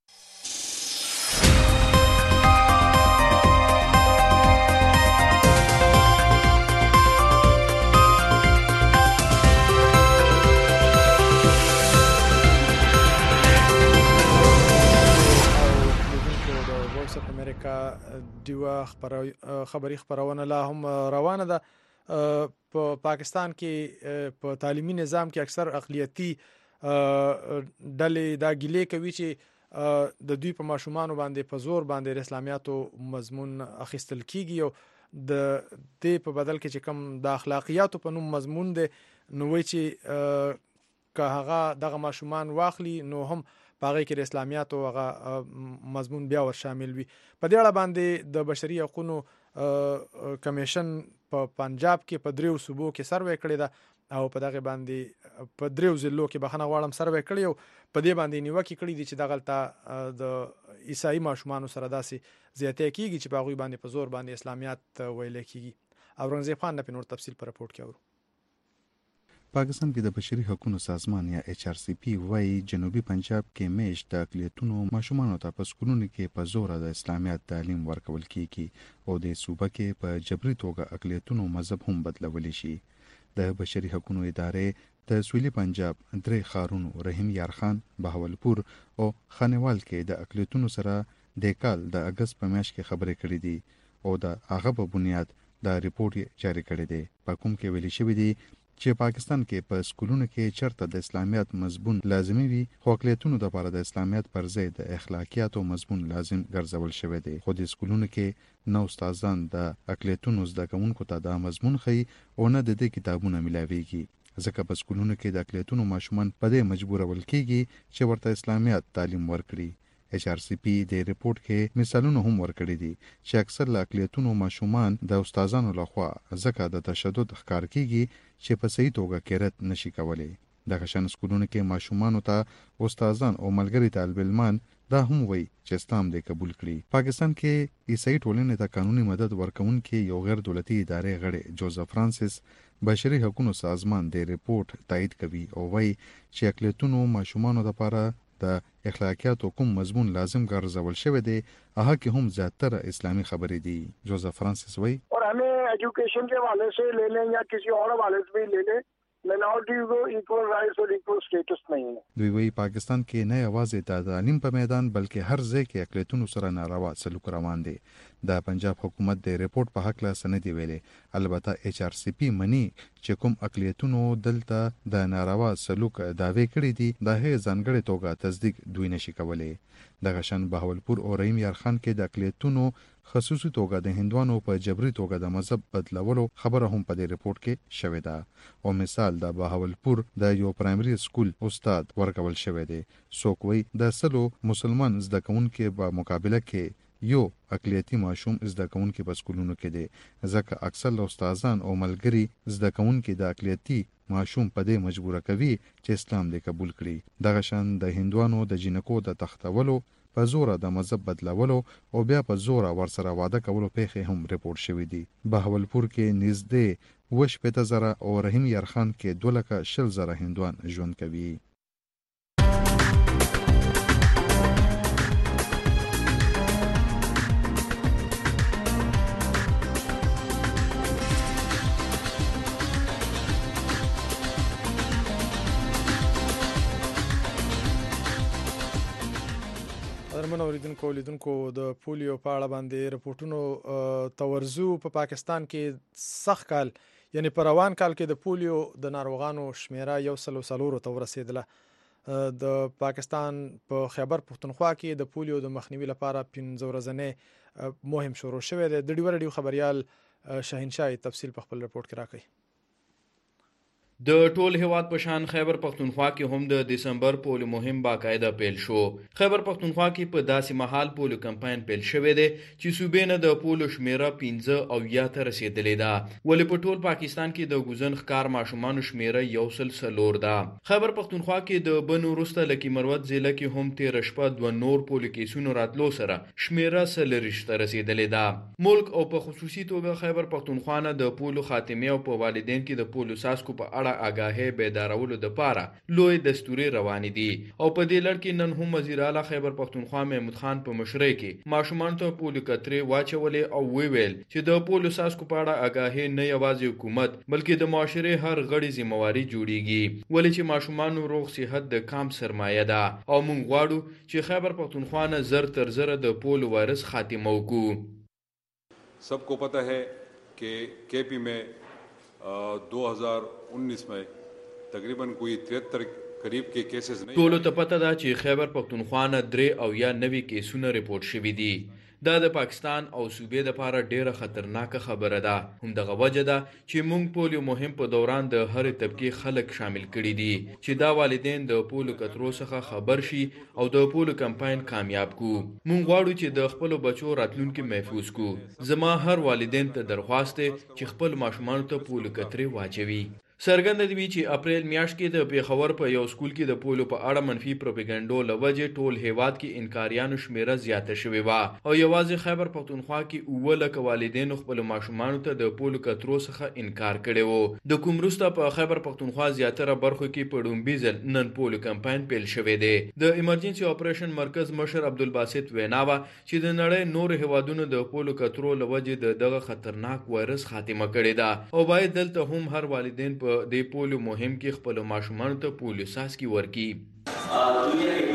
امریکا دیوه خبری خبرونه لا هم روانه ده په پاکستان کې په تعلیمي نظام کې اکثر اقلیتي ډلې دا ګیلې کوي چې د دوی په ماشومان باندې په زور باندې اسلامیاتو مضمون اخیستل کیږي او د دې په بدل کې چې کوم د اخلاقیاتو په نوم مضمون دی نو وایي چې که هغه دغه ماشومان واخلي نو هم پاغه کې د اسلامیاتو هغه مضمون بیا ور شامل وي په دې اړه باندې د بشري حقوقو کمیشن په پنجاب کې په دریو صوبو کې سروې کړی ده او په دغه باندې په دریو ضلعو کې بخنه غواړم سروې کړی او په دې باندې نیوکه کړی دي چې دغلطه د عیسائی ماشومان سره داسې زیاتې کیږي چې په غوي باندې په زور باندې اسلامیات ویل کیږي اورنګزیب خان په نور تفصیل پر رپورت کې اورو پاکستان کې د بشري حقوقو سازمان یا ایچ آر سی پی وايي جنوبي پنجاب کې میشت د اقلیتونو ماشومانو ته په سکولونو کې په زور د اسلامیت تعلیم ورکول کیږي او د صوبه کې په جبري توګه اقلیتونو مذهب هم بدلول شي د بشري حقوقو ادارې د سویلي پنجاب درې خارونو رحیم یارخان بهاولپور او خانوال کې د اقلیتونو سره د کال د اگست په میاشت کې خبرې کړې دي او د هغه په بنیاد د ریپورت جاری کړی دی په کوم کې ویلي شوی دی چې پاکستان کې په سکولونو کې چرته د اسلامیت مضمون لازمي وي خو اقلیتونو لپاره د اسلامیت پر ځای د اخلاقیاتو مضمون لازم ګرځول شوی دی خو د سکولونو کې نو استادان د اقلیتونو زده کوونکو ته د مضمون خي او نه د دې کتابونو ملاويږي ځکه په سکولونو کې د اقلیتونو ماشومان په دې مجبورول کیږي چې ورته اسلامیت تعلیم ورکړي ایچ آر سی پی د ریپورت کې مثالونه هم ورکړي دي چې اکثر له اقلیتونو ماشومان د استادانو لخوا ځکه د تشدد ښکار کیږي چې په صحیح توګه قرت نشي کولای د غشن سکولونو کې ماشومان ته استادان او ملګری طالب علمان دا هم وایي چې اسلام دې قبول کړي پاکستان کې عیسائی ټولنې ته قانوني مدد ورکوونکي یو غیر دولتي ادارې غړي جوزف فرانسیس بشري حقوقو سازمان د ریپورت تایید کوي او وایي چې اقلیتونو ماشومان لپاره د اخلاقیاتو کوم مضمون لازم ګرځول شوی دی هغه کې هم زیاتره اسلامی خبرې دي جوزف فرانسیس وایي اور ہمیں ایجوکیشن کے حوالے سے لے لیں یا کسی اور حوالے سے بھی لے لیں مینارٹی کو ایکول رائٹس اور ایکول سٹیټس نه وي دوی وایي پاکستان کې نه یوازې د تعلیم په میدان بلکې هر ځای کې اقلیتونو سره ناروا سلوک روان دي د پنجاب حکومت د ریپورت په حق لا سندې ویلې البته ایچ آر سی پی منی چې کوم اقلیتونو دلته د ناروا سلوک داوی کړی دي د هغې ځانګړې توګه تصدیق دوی نشي کولی د غشن بهاولپور او رحیم یارخان کې د اقلیتونو خصوصي توګه د هندوانو په جبري توګه د مذهب بدلولو خبره هم په دې ریپورت کې شوې ده او مثال د بهاولپور د یو پرایمري سکول استاد ورکول شوی دی څوک وایي د سلو مسلمان زده کوونکي په مقابله کې یو اقلیتي ماشوم زده کوونکي په سکولونو کې دی ځکه اکثر استادان او ملګري زده کوونکي د اقلیتي ماشوم په دې مجبوره کوي چې اسلام دې قبول کړي دغه شان د هندوانو د جنکو د تختولو په زور د مذهب بدلولو او بیا په زور ورسره واده کولو پیښې هم ریپورت شوې دي بهاولپور کې نږدې وش پته زره او رحیم یارخان کې دوه لکه شل زره هندوان ژوند کوي قدرمن اوریدونکو لیدونکو د پولیو په اړه باندې رپورټونو تورزو په پاکستان کې سخت کال یعنی په روان کال کې د پولیو د ناروغانو شمیره یو سل وسلورو ته ورسېدله. د پاکستان په خیبر پښتونخوا کې د پولیو د مخنیوي لپاره پنځه ورځنی مهم شروع شوی دی. د ډیو رادیو خبريال شاهینشاه تفصیل په خپل رپورټ کې راکړي. د ټول هیواد په شان خیبر پښتونخوا کې هم د دسمبر پولیو مهم باقاعده پیل شو. خیبر پښتونخوا کې په داسې مهال پولیو کمپاین پیل شوی دی چې صوبې نه د پولیو شمیره پنځه او یا ته رسیدلې ده، ولې په ټول پاکستان کې د ګوزن ښکار ماشومانو شمیره یو سل څلور ده. خیبر پښتونخوا کې د بنو وروسته لکي مروت ضلع کې هم تېره شپه دوه نور پولیو کیسونو راتلو سره شمیره څلېرویشت ته رسیدلې ده. ملک او په خصوصي توګه خیبر پښتونخوا نه د پولیو خاتمې او په والدین کې د پولیو څاڅکو په اړه آگاهی بیدارولو د پاره لوی دستوري روانې دي او په دې لړ کې نن هم وزیر اعلی خیبر پښتونخوا محمود خان په مشرۍ کې ماشومان ته پولیو کترې واچولې او ویل چې د پولیو څاڅکو په اړه آگاهی نه یوازې حکومت بلکې د معاشرې هر غړي ذمہواری جوړیږي، ولې چې ماشومان روغ صحت د کام سرمایه ده او موږ غواړو چې خیبر پښتونخوا نه زر تر زر د پولیو وایرس خاتمه وکړو. सबको पता है कि केपी में दो हज़ार उन्नीस में तकरीबन कोई तिहत्तर करीब के केसेस नहीं. ټولو ته پته ده چې خیبر پښتونخوا نه درې او یا نوي کیسونه ریپورت شوي دي. دا د پاکستان او صوبې لپاره ډیره خطرناکه خبره ده. همدغه وجه ده چې موږ پولیو مهم په دوران د هر طبقې خلک شامل کړي دي چې دا والدین د پولیو کترو څخه خبر شي او د پولیو کمپاین کامیاب کو. موږ غواړو چې د خپل بچو راتلونکي محفوظ کو. زما هر والدین ته درخواست دی چې خپل ماشومان ته پولیو کترې واچوي. څرګنده دی چې اپریل میاشت کې د پیښور په یو سکول کې د پولیو په اړه منفي پروپاګاندا لوجه ټول هیواد کې انکاریانو شمیره زیاته شوې و او یوازې خیبر پښتونخوا کې اووه لکه والدینو خپل ماشومانو ته د پولیو کترو څخه انکار کړی وو. د کوم وروسته په خیبر پښتونخوا زیاتره برخو کې په ډومبي ځل نن پولیو کمپاین پیل شوی دی. د ایمرجنسي اپریشن مرکز مشر عبدالباسط ویناوه چې د نړۍ نور هیوادونو د پولیو کترو لوجه د دغه خطرناک وایرس خاتمه کړې ده او باید دلته هم هر والدین په د پولیو مهم کې خپل ماشومانو ته پولیو څاڅکي ورکړي.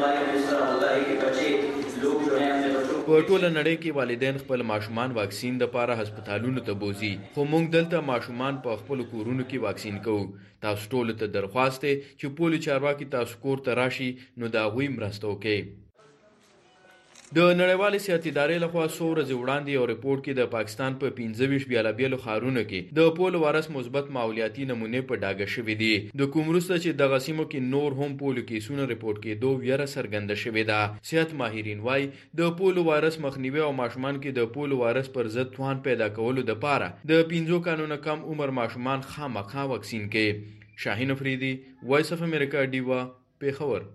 په ټوله نړۍ کې والدین خپل ماشومان واکسین لپاره هسپتالونو ته بوزي، خو موږ دلته ماشومان په خپل کورونو کې واکسین کوو. تاسو ټول ته درخواست دی چې پولیو چارواکي تاسو کور ته راشي نو د هغوی مرسته وکړي. د نړیوالې صحت ادارې لخوا څو ورځې وړاندې یو ریپورټ کې د پاکستان په پنځه ویشت بیلابیلو ښارونو کې د پولیو وایرس مثبت ماحولیاتي نمونې په ډاګه شوې دي. د کوم وروسته چې دغه سیمو کې نور هم پولیو کیسونه ریپورټ کېدو ویره څرګنده شوې ده. صحت ماهرین وایي د پولیو وایرس مخنیوي او ماشومان کې د پولیو وایرس پر ضد توان پیدا کولو دپاره د پنځو کالونو کم عمر ماشومان خامخا واکسین کړي. شاهین افریدي، وایس اف امریکا، ډیوا، پیښور.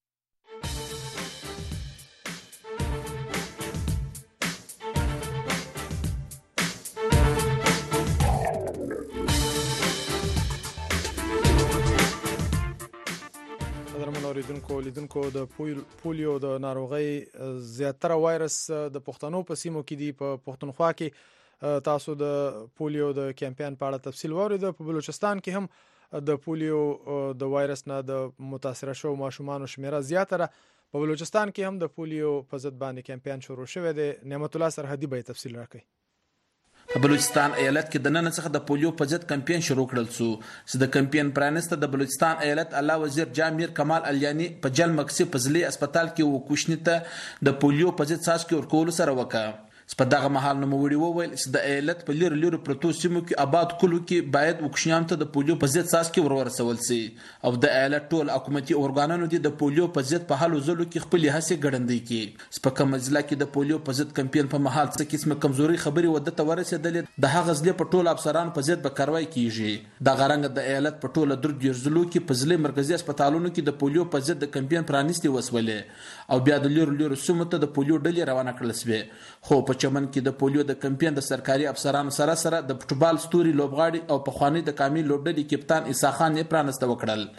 لیدونکو لیدونکو د پولیو د ناروغۍ زیاتره وایرس د پښتنو په سیمو کې دی. په پښتونخوا کې تاسو د پولیو د کمپاین په اړه تفصیل واورید. په بلوچستان کې هم د پولیو د وایرس نه د متاثره شوو ماشومانو شمیره زیاتره. په بلوچستان کې هم د پولیو په ضد باندې کمپاین شروع شوی دی. نعمت الله سرحدي به تفصیل راکړي. په بلوچستان ایالت کې د نن څخه د پولیو په ضد کمپاین شروع کړل شو چې د کمپاین پرانسته د بلوچستان ایالت اعلی وزیر جامیر کمال الیانی په جل مکسي فضلي هسپتال کې وکوشنی ته د پولیو په ضد څاڅکي ورکول سره وکړه. په دغه مهال نو موړي وویل چې د ایالت په لیر لیر پروتو سیمو کې آباد کلو کې باید وکښنیان ته د پولیو په ضد څاڅکي ورورسول شي او د ایالت ټول حکومتي اورګانونو دي د پولیو په ضد په حل وزلو کې خپل هڅې ګړندې کړي. سپکه مزله کې د پولیو په ضد کمپاین په مهال څه قسمه کمزوري خبري ودته ورسېدلې د هغه ځلې په ټول افسرانو په ضد به کاروایی کیږي. د غرنګ د ایالت په ټول درد ډیرزلو کې په ځلې مرکزی هسپتالونو کې د پولیو په ضد د کمپاین پرانیستي وسولې او بیا د لیر لیر سیمو ته د پولیو ډلې روانه کړل شوې. خو په چمن کې د پولیو د کمپاین د سرکاري افسرانو سره سره د فوټبال ستوري لوبغاړي او پخوانی د کامل لوبډلې کپتان عیسی خان یې پرانسته وکړل.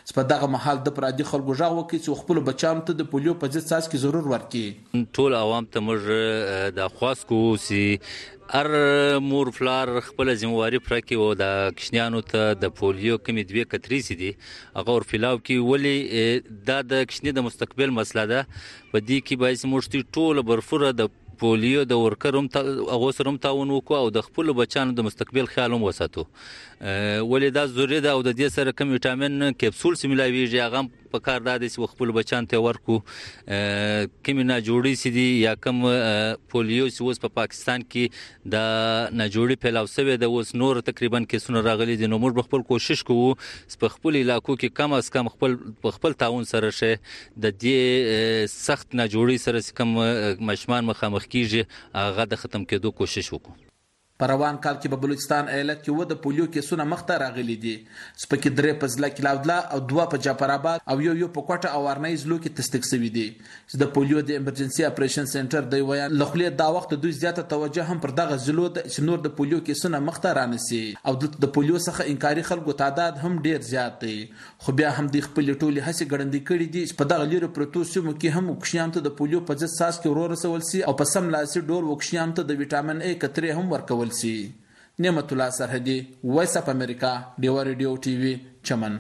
په دغه مهال د پرادي خلکو غږ وکړي چې خپل بچانو ته د پولیو په ضد څاڅکي ضرور ورکړي. ټول عوام ته موږ د خواست کوو چې هر مور فلار خپل ذمہواری پرکې او د کشنیانو ته د پولیو کمی دوه کترې دي هغه ور فلاو کې ولی دا د کشنی د مستقبل مسله ده. په دې کې باید موږ ټول برفوره د پولیو د ورکروم هغه سره هم تعاون وکړو او د خپل بچانو د مستقبل خیال هم وساتو. ولې دا ضروري ده او د دې سره کوم وټامین کپسول سیملاویږي هغه په کار دا دي چې خپل بچان ته ورکو. کوم نه جوړی سي دي یا کوم پولیو چې اوس په پاکستان کې د نه جوړی پیلاو سوی د اوس نور تقریبا کیسونه راغلي دي. نو موږ خپل کوشش کوو په خپل علاقو کې کم از کم خپل خپل تعاون سره شه د دې سخت نه جوړی سره کوم مشمان مخامخ کیږي هغه د ختم کېدو کوشش وکړو. په روان کال کې په بلوچستان ایالت کې و د پولیو کیسونه مخته راغلي دي. سپکې درې په ضلع کې لاودلا او دوه په جعفرآباد او یو یو په کوټه او ارنۍ ضلعو کې تصدیق شوي دي. چې د پولیو د ایمرجنسي اپریشن سنټر د ویان له خولې دا وخت دوی زیاته توجه هم پر دغه ضلعو د چې نور د پولیو کیسونه مخته رانسي او دلته د پولیو څخه انکاري خلکو تعداد هم ډیر زیات دی. خو بیا هم د خپل ټولي هڅې ګړندې کړي دي چې په دغه لري پروتو سیمو کې هم وکشیان ته د پولیو په ضد څاڅکي ورور رسول سي او په سم لاسي ډول وکشیان ته د وټامین ای کترې هم ورکول سي. نعمت الله سرحدي، وایس اف امریکا، ډیوا ریډیو ټي وي، چمن.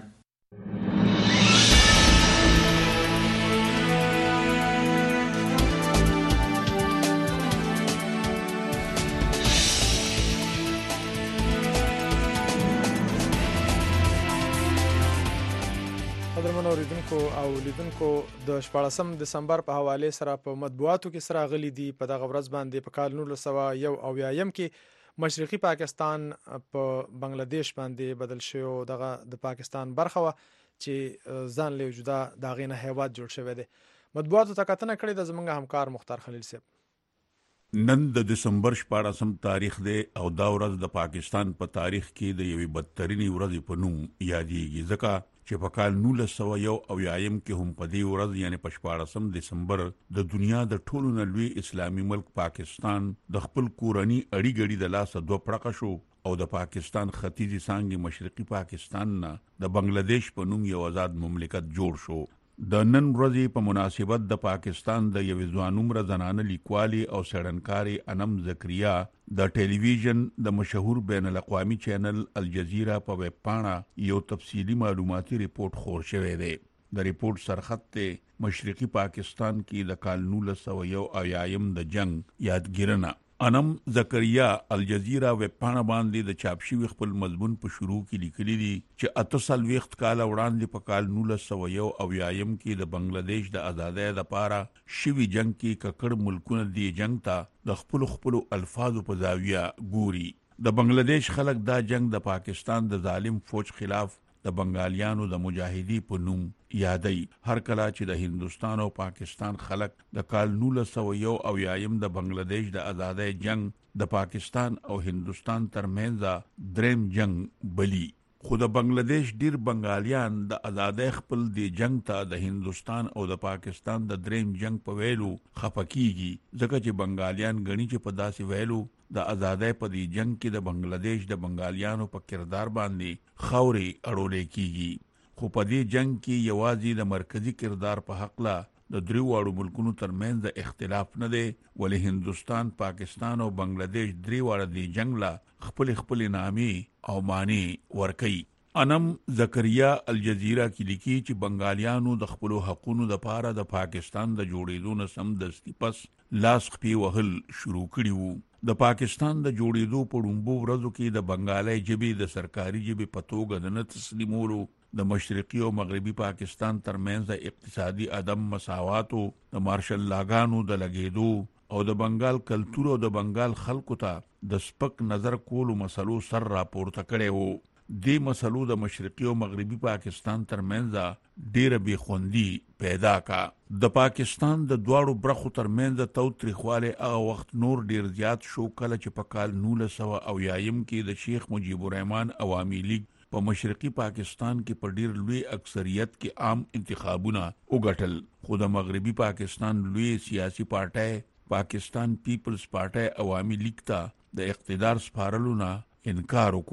قدرمن اوریدونکو او لیدونکو د شپاړسم دسمبر په حواله سره په مطبوعاتو کې سره غلي دي. په دغه ورځ باندې په کال نولس سوه یو اویایم کې مشرقي پاکستان په بنگلاديش باندې بدل شو. دغه د پاکستان برخه و چې ځان له جدا دغه نه هیواد جوړ شوی دی. مطبوعاتو ته کتنه کړې د زمونږ همکار مختار خلیل صاحب. نن د دسمبر شپاړسم تاریخ دی او دا ورځ د پاکستان په تاریخ کې د یوې بدترینی ورځې په نوم یادېږي ځکه چې په کال نولس سوه یو اویایم کې هم په دې ورځ یعنی په شپاړسم دسمبر د دنیا د ټولو نه لوی اسلامي ملک پاکستان د خپل کورني اړی ګړي د لاسه دوه پړقه شو او د پاکستان ختیځي څانګې مشرقي پاکستان نه د بنگلاديش په نوم یو آزاد مملکت جوړ شو. د نن ورځې په مناسبت د پاکستان د یوې ځوانومره زنانه لیکوالي او څېړنکارې انم زکریا د ټلویزیون د مشهور بین الاقوامي چینل الجزیره په ویب پاڼه یو تفصیلی معلوماتي ریپورت خور شوی دی. د ریپورت سرخط ته مشرقي پاکستان کې د کال نولس سوه یو اویایم د جنگ یادګیرنه. انم زکریا الجزیره ویب پاڼه باندې د چاپ شوي خپل مضمون په شروع کې لیکلي دي چې اته څلوېښت کاله وړاندې په کال نولس سوه یو اویایم کې د بنگلاديش د ازادۍ لپاره شوي جنگ کې ککړ ملکونه دې جنگ ته د خپلو خپلو الفاظو په زاویه ګوري. د بنگلاديش خلک دا جنگ د پاکستان د ظالم فوج خلاف د بنگالیانو د مجاهدی په نوم یادای. هر کله چې د هندستان او پاکستان خلک د کال نولس سوه یو اویایم د بنگلاديش د ازادۍ جنگ د پاکستان او هندستان ترمنځ دریم جنگ بلی. خو د بنگلاديش ډیر بنگالیان د ازادۍ خپل د جنگ ته د هندستان او د پاکستان د دریم جنگ په ویلو خپکیږي ځکه چې بنگالیان غني چې په داسې ویلو د ازادۍ په دی جنگ کې د بنگلاديش د بنگالیانو په کردار باندې خوري اړولې کیږي. خو په دې جنگ کې یوازې د مرکزی کردار په حق لا د دریو واړو ملکونو ترمنځ اختلاف نه دی ولې هندستان، پاکستان او بنگلاديش درې واړه دی جنگ لا خپل خپل نامي او معنی ورکي. انم زکریا الجزیره کې لیکي چې بنگالیانو د خپل حقوقو لپاره د پاکستان د جوړېدو نه سم دستي پس لاس خپي وهل شروع کړي وو. د پاکستان د جوړېدو په لومړو ورځو کې د بنگالي ژبې د سرکاري ژبې په توګه د نه تسلیمولو، د مشرقي او مغربي پاکستان ترمنځ اقتصادي عدم مساواتو، د مارشل لاګانو د لګېدو او د بنگال کلتور او د بنگال خلکو ته د سپک نظر کولو مسلو سر راپورته کړي وو. دې مسلو د مشرقي او مغربي پاکستان ترمنځ ډېره بېخوندي پیدا کا. د پاکستان د دواړو برخو ترمنځ تاوتریخوالی هغه وخت نور ډېر زیات شو کله چې په کال نولس سوه اویایم کې د شیخ مجیب الرحمن عوامي لیگ په مشرقي پاکستان کې په ډېر لوی اکثریت کې عام انتخابونه وګټل. خو د مغربي پاکستان لوی سیاسي پارټۍ پاکستان پیپلز پارټۍ عوامي لیگ ته د اقتدار سپارلو نه انکار وکړو.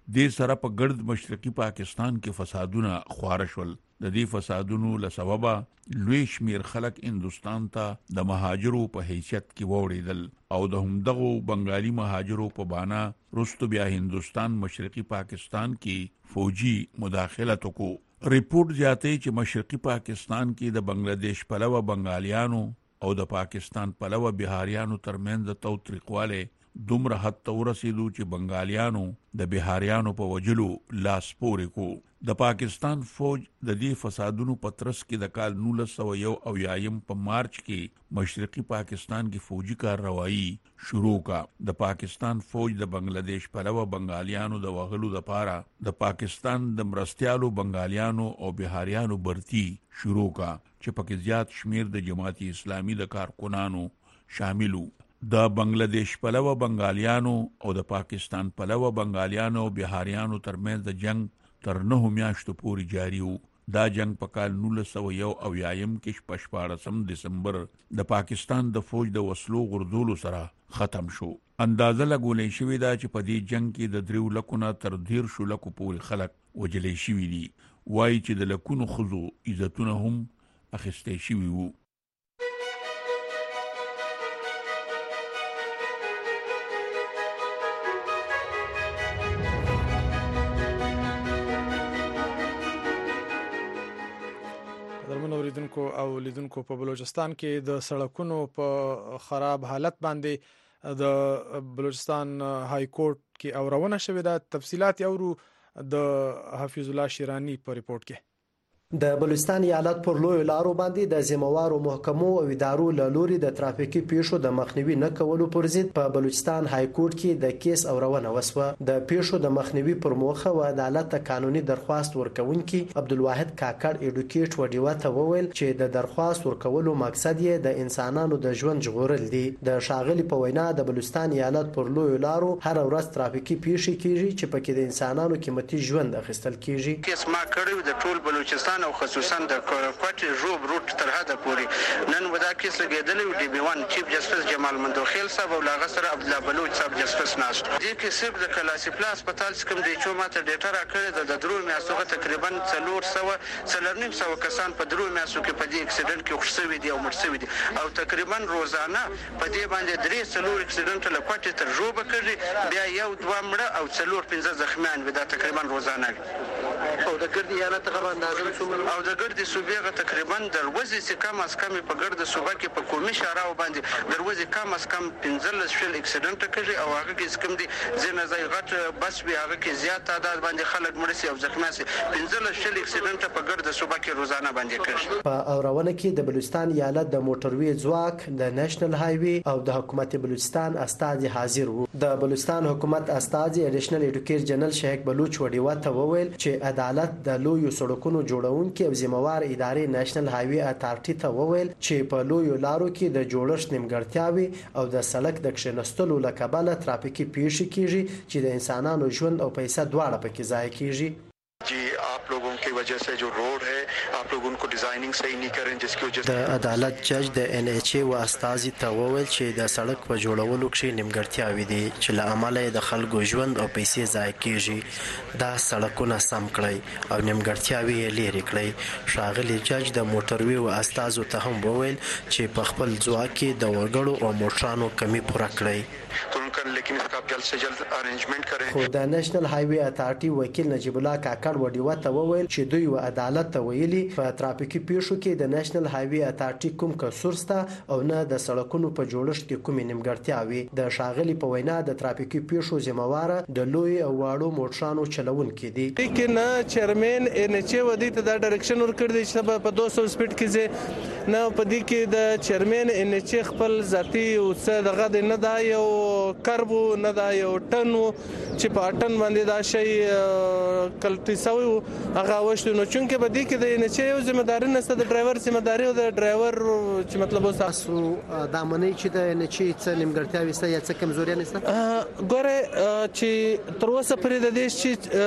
د سره په ګرد مشرقي پاکستان کې فسادونه خوار شول. د دې فسادونو له سببه لوی شمیر خلک هندستان ته د مهاجرو په حیثیت کې ووړېدل او د همدغو بنگالي مهاجرو په بانا رستو بیا هندستان مشرقي پاکستان کې فوجي مداخلت وکړو. ریپورت زیاتوي چې مشرقي پاکستان کې د بنگلاديش پلوه بنگالیانو او د پاکستان پلوه بهاریانو ترمنځ توتریقواله دومره حد ته ورسېدو چې بنگالیانو د بهاریانو په وجلو لاس پورې کو. د پاکستان فوج د دې فسادونو په ترڅ کې د کال نولس سوه یو اویایم په مارچ کې مشرقي پاکستان کې فوجي کارروایی شروع کا. د پاکستان فوج د بنگلاديش پلوه بنگالیانو د وغلو لپاره د پاکستان د مرستيالو بنگالیانو او بهاریانو برتی شروع کا چې پکې زیات شمیر د جماعت اسلامي د کارکونانو شاملو. د بنگلاديش پلوه بنگالیانو او د پاکستان پلوه بنگالیانو او بهاریانو ترمنځ د جنگ تر نه میاشتو پورې جاری وو. دا جنگ په کال نولس سوه یو اویایم کې په شپاړسم دسمبر د پاکستان د فوج د وسلو غردولو سره ختم شو. اندازه لګولې شوې ده چې په دې جنگ کې د دریو لکونه تر ډیر شو لکو پورې خلک وجلې شوي دي. وایي چې د لکونو خزو عزتونه هم اخیستې شوي وو. اوریدونکو او لیدونکو په بلوچستان کې د سړکونو په خراب حالت باندې د بلوچستان های کورټ کې اورونه شوې ده. تفصيلات اورو د حفیظ الله شیرانی په ریپورت کې. د بلوچستان ایالت پر لوی لارو باندې د ذمہوارو محکمو او ادارو له لوري د ترافیکي پیښو د مخنیوي نه کولو پر ضد په بلوچستان های کورټ کې د کیس اورونه وسوه. د پیښو د مخنیوي پر موخه و عدالت ته قانوني درخواست ورکونکي عبدالواحد کاکړ ایډوکیټ وډیوا ته وویل چې د درخواست ورکولو مقصد یې د انسانانو د ژوند ژغورل دي. د شاغلي په وینا د بلوچستان ایالت پر لوی لارو هر ورځ ترافیکي پیښې کیږي چې پکې د انسانانو قیمتي ژوند اخیستل کیږي. کیس ما کړو د ټول بلوچستان او خصوصا د کوټ روب روټ تر حده پورې نن ودا کیس لګیدلی ډي بي واحد چیف جسټس جمال مندوخیل صاحب او لاغه سره عبد الله بلوچ صاحب جسټس ناست دي کې صرف د کلاسي پلاس هسپتال څخه د چو ماته ډیټا راکړی د درو میاشتو تقریبا څلور سوه څلورنیم سوه کسان په درو میاشتو کې په دې اکسیډنټ کې وښوي دي او مړ شوي دي او تقریبا روزانه په دې باندې درې څلور اکسیډنټ له کوټې تر روبه کوي بیا یو دوه مړه او څلور پنځه زخمیان وي دا تقریبا روزانه او د ګردي ایالت غو اندازه څومره او د ګردي صوبې تقریبا دروازې چې کم از کم په ګرد صوبه کې په قومي شاراو باندې دروازې کم از کم پنځلس شل اکسیډنټ کوي او هغه کې کوم دي ځنه ځای غټ بس به هغه کې زیات تعداد باندې خلک مړ شي او زخمی شي پنځلس شل اکسیډنټ په ګرد صوبه کې روزانه باندې کوي. په اورونه کې د بلوچستان ایالت د موټروي ځواک د نېشنل هایوي او د حکومت بلوچستان استازي حاضر وو. د بلوچستان حکومت استازي اډیشنل ایډوکیټر جنرال شیخ بلوچ وډیوا ته وویل چې عدالت د لویو سړکونو جوړونکو او ذمہوار ادارې نېشنل هایوي اتارټي ته وویل چې په لویو لارو کې د جوړښت نیمګړتیاوي او د سړک د کښینستلو له کبله ترافیکي پیښې کیږي چې د انسانانو ژوند او پیسې دواړه پکې ضایع کیږي. जी आप लोगों की वजह से जो रोड है आप लोग उनको डिजाइनिंग सही नहीं करें जिसकी वजह से د عدالت جج د ان ایچ ای و استازي ته وویل چې د سړک په جوړولو کې نیمګړتیاوې دي چې له امله د خلکو ژوند او پیسې ضایع کیږي. دا سړکونه سم کړئ او نیمګړتیاوې یې لرې کړئ. ښاغلي جج د موټروي و استازو ته هم وویل چې په خپل ځواک کې د وګړو او موټرانو کمی پوره کړئ. लेकिन इसका आप जल्द से जल्द अरेंजमेंट करें. خو د نېشنل هایوي اتارټي وکیل نجیب الله کاکړ وډیوا ته وویل چې دوی و عدالت ته ویلي په ترافیکي پیښو کې د نېشنل هایوي اتارټي کوم قصور سته او نه د سړکونو په جوړښت کې کومې نیمګړتیاوي. د ښاغلي په وینا د ترافیکي پیښو ذمہوار د لوی او واړو موټرانو چلوونکي دي. لیکن چیرمن ان ایچ ای ودی ته دا ډایرکشن ورکړ دی چې په دوه سوه سپیډ کې زه نه په دې کې د چیرمن ان ایچ ای خپل ذاتی او څه دغه د نه دا یو کربو نه دا یو ټن چې په ټن باندې دا شی کلټي سوی هغه وشته نو چونکه په دې کې د نه چې یو ذمہداري نشته د ډرایور ذمہداري او د ډرایور چې مطلب تاسو دا منی چې د نه چې څه نیمګړتیاوي سته یا څه کمزوري نشته ګوره چې تر اوسه پرې د دې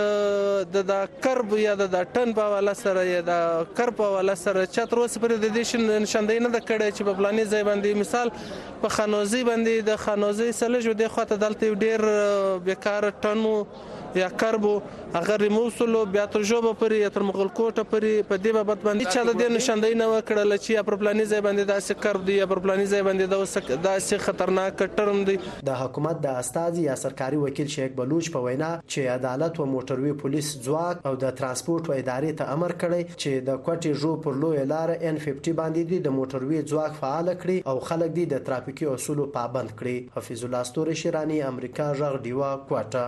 چې د کرب یا د ټن په والا سره یا د کرب په والا سره چې تر اوسه پرې د دې نشاندهی نه کړي چې په پلاني ځای باندې مثال په خانوزي باندې د خانوزي سلجو د خواته دلته ډیر بیکار ټنو یا کربو هغه ریموو سولو بیا تر ژوبه پورې یا تر مغل کوټه پورې په دې بابت باندې چا د دې نشاندهي نه وکړله چې یا پر پلاني ځای باندې داسې کرب دی یا پر پلاني ځای باندې داسې خطرناک ټرم دی. د حکومت د استازي یا سرکاري وکیل شیخ بلوچ په وینا چې عدالت و موټروي پولیس ځواک او د ترانسپورت و ادارې ته امر کړی چې د کوټې ژوب پر لویه لاره ان پنځه باندې دی د موټروي ځواک فعال کړي او خلک دی د ترافیکي اصولو پابند کړي. حفیظ الله ستوري شیرانی، امریکا غږ، ډیوا، کوټه.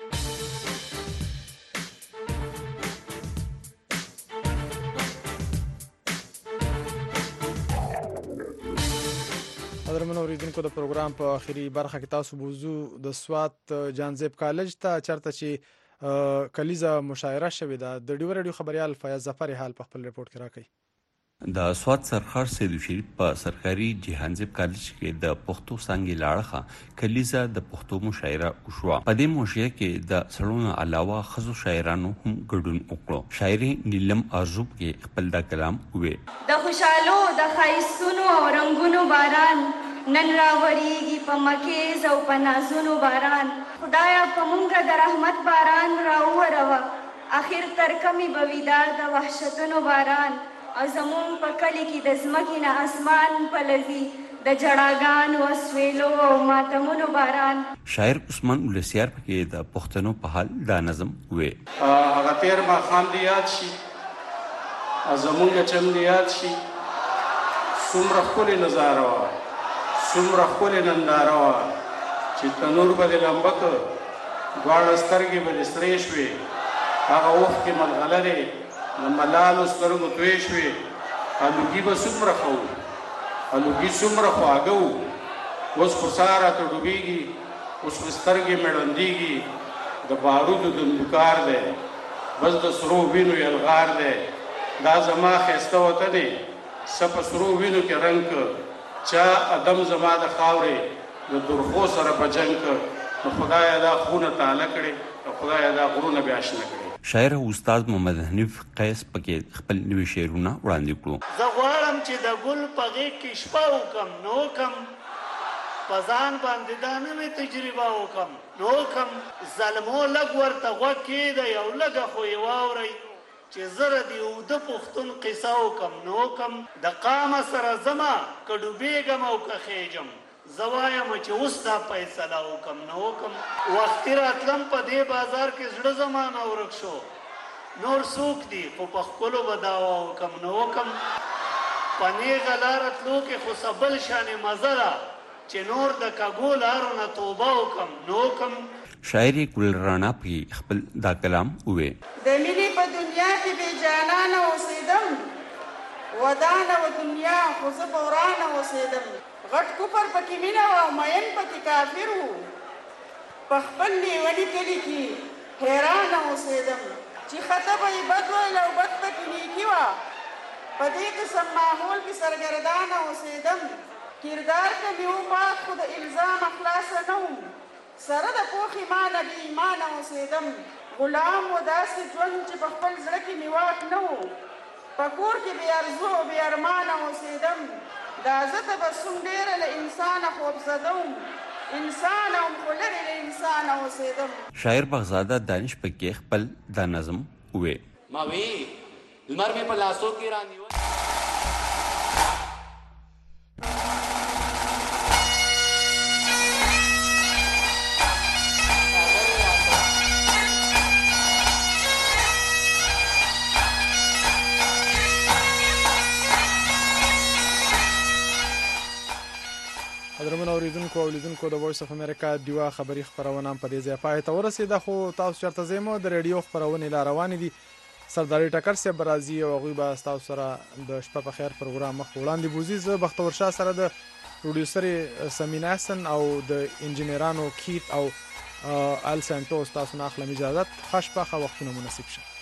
قدرمنو اوریدونکو، د پروګرام په اخري برخه کې تاسو بوزو د سوات جانزیب کالج ته چرته چې کلیزه مشاعره شوې ده. د ډیو رادیو خبريال فیاض ظفر حال په خپل رپورت کې راکړي. د سوات سرخار سید شریف په سرکاري جهانزیب کالج کې د پښتو څانګې لاړه کلیزه د پښتو مشاعره وشوه. په دې مشاعره کې د سړونو علاوه خزو شاعرانو هم ګډون وکړو. شاعري نیلم ارزوب کې خپل د کلام وې. د خوشالو د خایستونو او رنگونو باران نن راوریږي په مکیز او په نازونو باران. خدایا په مونږه د رحمت باران راووروه، اخر تر کمې به ویدار د وحشتونو باران. او زمون په کلي کې د ځمکې نه اسمان پلوي د جړاګانو اسویلو او ماتمونو باران. شاعر عثمان ولسیار پکې د پښتنو په حال دا نظم وې. هغه تیر ماښام دې یاد شي، زمونږ چم دې یاد شي، څومره ښکلې نظاره وه، څومره ښکلې ننداره وه چې تنور به دې لمبه کړ، دواړه سترګې به دې سرې شوې، هغه اوښکې ملغلرې د ملالو سترګو توی شوې. الوګي به څومره ښه و، الوګي څومره خواږه و، اوس خو ساه راته ډوبېږي، اوس خو سترګې مې ړندېږي، د بارودو دندوکار دی، بس د سرو وینو یلغار دی. دا زما ښایسته وطن دی، څه په سرو وینو کې رنګ کړ، چا ادم زما د خاورې د درخو سره په جنګ کړ. نو خدایه دا خونه تاله کړې، نو خدایه دا غرونه بیا شنه کړې. شاعر او استاد محمد حنیف قیس پکې خپل نوي شعرونه وړاندې کړو. زه غواړم چې د ګل په غېږ کې شپه وکم، نو کم په ځان باندې دا نوې تجربه وکم، نو کم ظلمو لږ ورته غوږ کېږده، یو لږه خو یې واورئ چې زه د اوده پښتون قصه وکم، نو کم د قامه سره ځمه که ډوبېږم او که خېږم، زه وایم چې اوس دا فیصله وکم، نو کم وختي راتلم په دې بازار کې زړه زمانه ورک شو، نور څوک دي خو په ښکلو به دعوا وکم، نو کم په نیغه لاره تلو کې خو څه بل شانې مزه ده چې نور د کږو لارو نه توبه وکم، نو کم. شاعر ګل رانا په خپل دا کلام وې. د مینې په دنیا کې بې جانانه اوسېدم، ودانه و دنیا خو زه په ورانه اوسېدم. غټ کفر پکې مینه وه او مین پکې کافر و، په خپل لیوني کلي کې حیرانه اوسېدم چې خطه به یې بد ویل او بد پکې نیکي وه، په دې قسم ماحول کې سرګردانه اوسېدم. کردار که مې وپات خو د الزام خلاصه نه وم، سره د پوخ ایمانه بې ایمانه اوسېدم. غلام و داسې ژوند چې په خپل زړه کې مې واک نه و، په کور کې بې ارزو او بې ارمانه اوسېدم. دا زه تبسم ډېره له انسانه خوبزده وم، انسان وم خو لرې له انسانه اوسېدم. شاعر بغزاده دانش پکې خپل دا نظم وې. ما وی لمر مې په لاسو کې رانیول. قدرمنو اوریدونکو او لیدونکو، د وایس اف امریکا ډیوا خبری خبرونه په دې ځای پای ته ورسېده، خو تاسو چرته زمو د ریډیو خبرونه لا روانې دي. سرداري ټکر سي برازي او غوي با تاسو سره د شپه په خیر پروګرام مخ وړاندې بوزي. زه بختور شاه سره د پروډوسر سمینا حسن او د انجنیرانو کیت او ال سانټوس تاسو نه اخلم اجازه. خوشبخته وختونه مناسب شه.